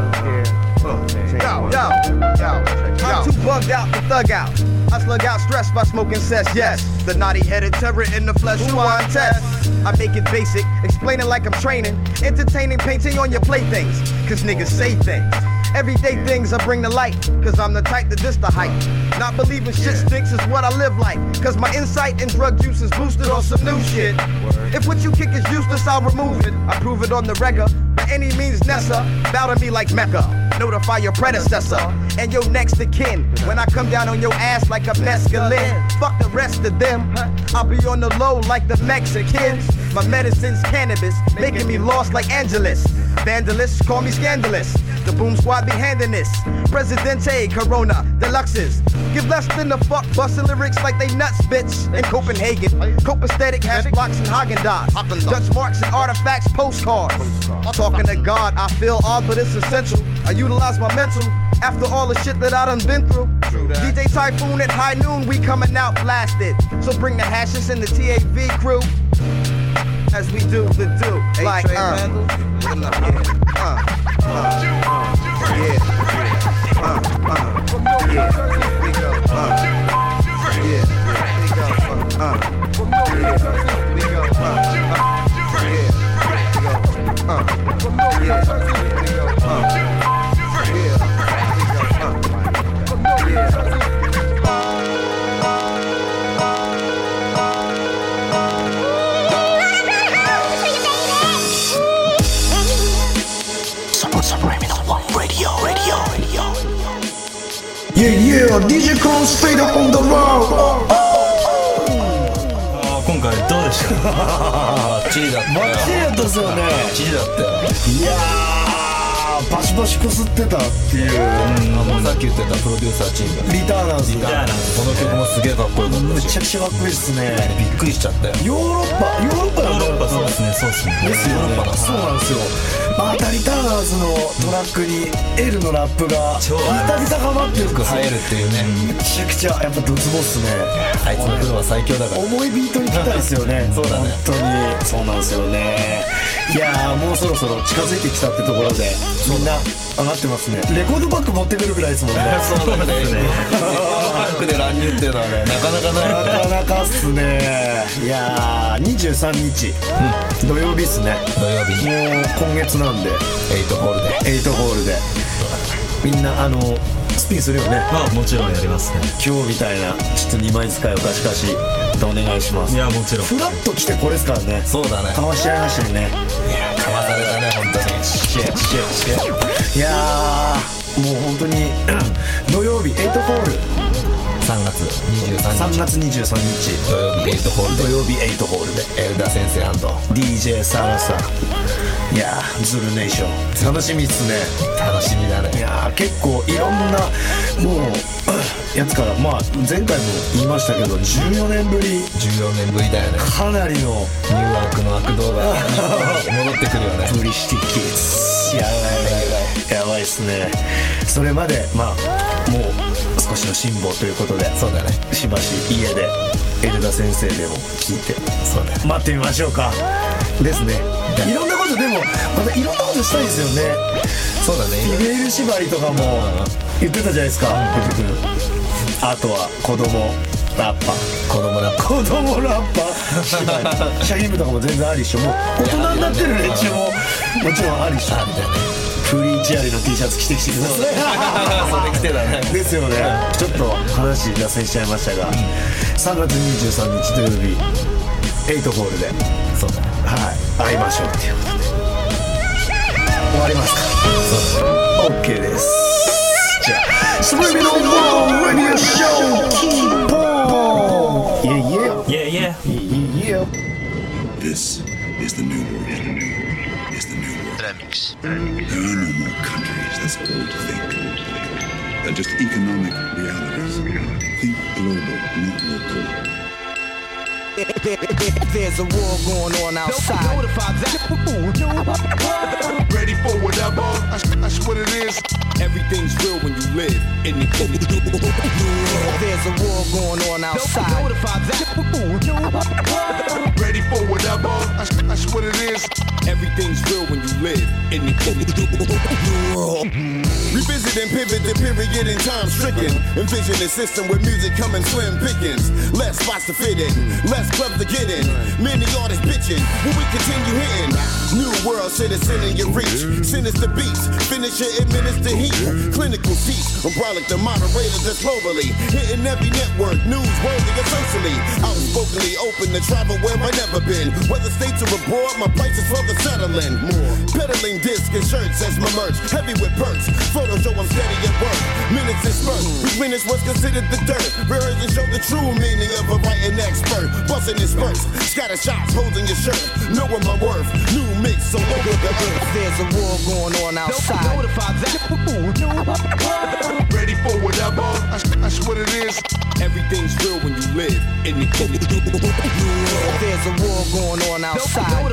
yeah, yeah. Yo, yo, yo. I'm too bugged out to thug out. I slug out stress by smoking cess, yes. The naughty-headed terror in the flesh, who I test. I make it basic, explain it like I'm training. Entertaining, painting on your playthings, cause niggas say things. Everyday things I bring to light, cause I'm the type that this the hype. Not believing shit stinks is what I live like, cause my insight and drug use is boosted on some new shit. If what you kick is useless, I'll remove it. I prove it on the regular, by any means necessary. Bow to me like Mecca. Notify your predecessor and your next of kin. When I come down on your ass like a mescaline, fuck the rest of them. I'll be on the low like the Mexicans. My medicine's cannabis, making me lost like Angeles. Vandalists call me scandalous. The Boom Squad be handing this. Presidente, Corona, Deluxes. Give less than a fuck, bustin' lyrics like they nuts, bitch. In Copenhagen, copacetic hash blocks and Häagen-Dazs. Dutch marks and artifacts, postcards. Talking to God, I feel odd, but it's essential. I utilize my mental after all the shit that I done been through. D J Typhoon at high noon, we coming out blasted. So bring the hashes and the T A V crew as we do the do. Like, uh, uh, uh, uh, yeah, uh, uh, yeah, we go, uh, yeah, we go, uh, uh, yeah, we go, uh, uh, yeah, we go, uh, yeah, we go, uh. Yeah, yeah, ディージェー コンスペイド on the road。 今回どうでした？ バッチリだったよ。 バッチリだったですよね。 バッチリだったよ。 いやー、バシバシこすってたっていう、 うん、あもうさっき言ってたプロデューサーチームリターナーズ。 リターナーズこの曲もすげえかっこよかったし、 めちゃくちゃかっこいいっすね。 びっくりしちゃったよ。 ヨーロッパヨーロッパヨーロッパそうですね、そうですね。 ですよね。そうなんですよ。またリターナーズのトラックに L のラップがビタビタハマってるんですよ。 入るっていうね。 めちゃくちゃやっぱドツボっすね。 あいつのフロア最強だから。 重いビートにぴったりですよね。 そうだね。 本当にそうなんですよね。いやーもうそろそろ近づいてきたってところでみんな上がってますね。レコードバッグ持ってくるぐらいですもんね。 そうだね。レコードバッグで乱入っていうのはね、なかなかない。 なかなかっすね。いやーにじゅうさんにち、うん、土曜日っすね。 土曜日もう今月なんでエイトホールでエイトホールでみんなあのスピンするよね。 まあもちろんやりますね。 今日みたいなちょっとにまい使いを貸し貸しとお願いします。 いやもちろんフラッと来てこれですからね。 そうだね。 かわしちゃいましたよね。 いやかわされたね本当に。シェシェシェ。 いやーもう本当に土曜日エイトホールさんがつにじゅうさんにちさんがつにじゅうさんにち土曜日エイトホールで土曜日エイトホールでエルダ先生 & ディージェー サラさん。いやーズルネーション楽しみっすね。 楽しみだね。 いやー結構いろんなもうやつからまあ前回も言いましたけどじゅうよねんぶりじゅうよねんぶりだよね。 かなりのニューアークの悪童が戻ってくるよね。 プリシティキッズやばいやばいやばいっすね。それまでまあもう少しの辛抱ということでそうだね。 しばし家でエルダ先生でも聞いてそうだね待ってみましょうかですね。いろんなことでもまたいろんなことしたいですよね。 そうだね。 フィメール縛りとかも言ってたじゃないですか藤君。あとは子供ラッパー子供ラッパー子供ラッパー縛りシャギムとかも全然ありっしょ。もう大人になってる連中ももちろんありっしょ。 ありだね。 フリーチアリの T シャツ着てきてください。 てたね。ですよね。ちょっと話脱線しちゃいましたが、さんがつにじゅうさんにち土曜日エイトホールで、そうはい会いましょうっていうことで終わりますか。そう OK です。じゃあスプリミナルワンラディオショーキーポン。Yeah yeah yeah yeah yeah. This is the new world. Is the new world. Remix. There are no more countries. That's old to think. They're just economic realities. Think global, not local. There's a war going on outside. Ready for whatever, that's, that's what it is. Everything's real when you live in the, in the There's a war going on outside. Ready for whatever, that's, that's what it is. Everything's real when you live in the, in the world. Revisit and pivot the period in time stricken. Envision a system where music coming slim pickings. Less spots to fit in, less clubs to get in. Many artists bitching, will we continue hitting? New world citizen in your reach. Sinister beats, finisher administer heat. Clinical seats, umbrella the moderator that's globally. Hitting every network, newsworthy or socially. Outspokenly open to travel where I've never been. Whether states or abroad, my price is for the settling. More. Peddling discs and shirts as my merch. Heavy with perks. Photos show I'm steady at work. Minutes and spurts. Which minutes was considered the dirt. Rehearsing show the true meaning of a writing expert. Busting in spurts. Scatter shots, holding your shirt. Knowing my worth. New mix all over the earth. There's a war going on outside. Ready for whatever. That's, that's what it is. Everything's real when you live in the, in the There's a war going on outside.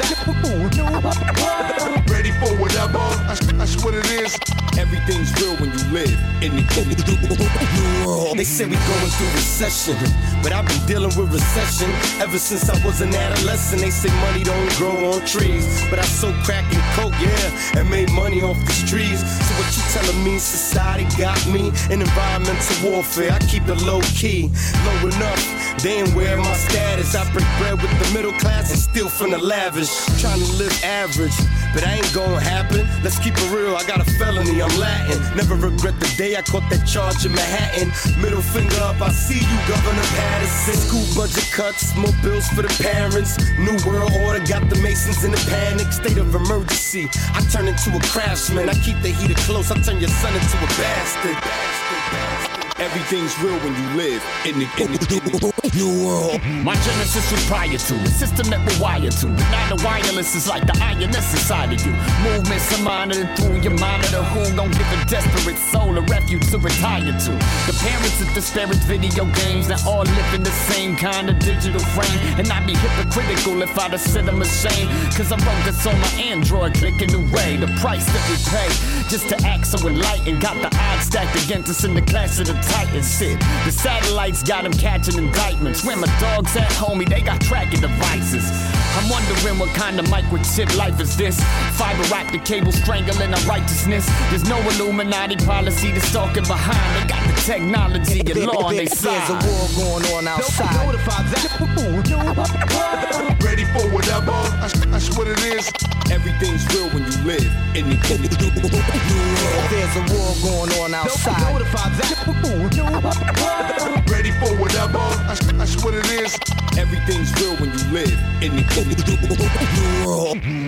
Ready for whatever, that's, that's what it is. Everything's real when you live in the, in the world. They say we going through recession, but I've been dealing with recession ever since I was an adolescent. They say money don't grow on trees, but I sold crack and coke, yeah, and made money off the streets. So what you telling me? Society got me in environmental warfare. I keep it low key, low enough. They ain't wear my status. I break bread with the middle class and steal from the lavish. Trying to live average, but I ain't gonna happen. Let's keep it real, I got a felony, I'm Latin. Never regret the day I caught that charge in Manhattan. Middle finger up, I see you, Governor Patterson. School budget cuts, more bills for the parents. New world order, got the Masons in a panic. State of emergency, I turn into a craftsman. I keep the heater close, I turn your son into a bastard. Everything's real when you live in the, in the, in the new world. My genesis was prior to the system that we're wired to. But now the wireless is like the ironess inside of you. Movements are monitored through your monitor. Who gon' give a desperate soul a refuge to retire to? The parents of disparate video games that all live in the same kind of digital frame. And I'd be hypocritical if I'd have said I'm ashamed. Cause I wrote this on my Android, clicking away. The price that we pay just to act so enlightened. Got the odds stacked against us in the class of the Titans. Sit. The satellites got them catching indictments. Where my dogs at, homie, they got tracking devices. I'm wondering what kind of microchip life is this? Fiber optic cable strangling our righteousness. There's no Illuminati policy to stalking behind. They got the technology and law on their side. There's a war going on outside. Ready for whatever, that's, that's what it is. Everything's real when you live in the, in the There's a war going on outside. Ready for whatever, that's, that's what it is. Everything's real when you live in the, in the world.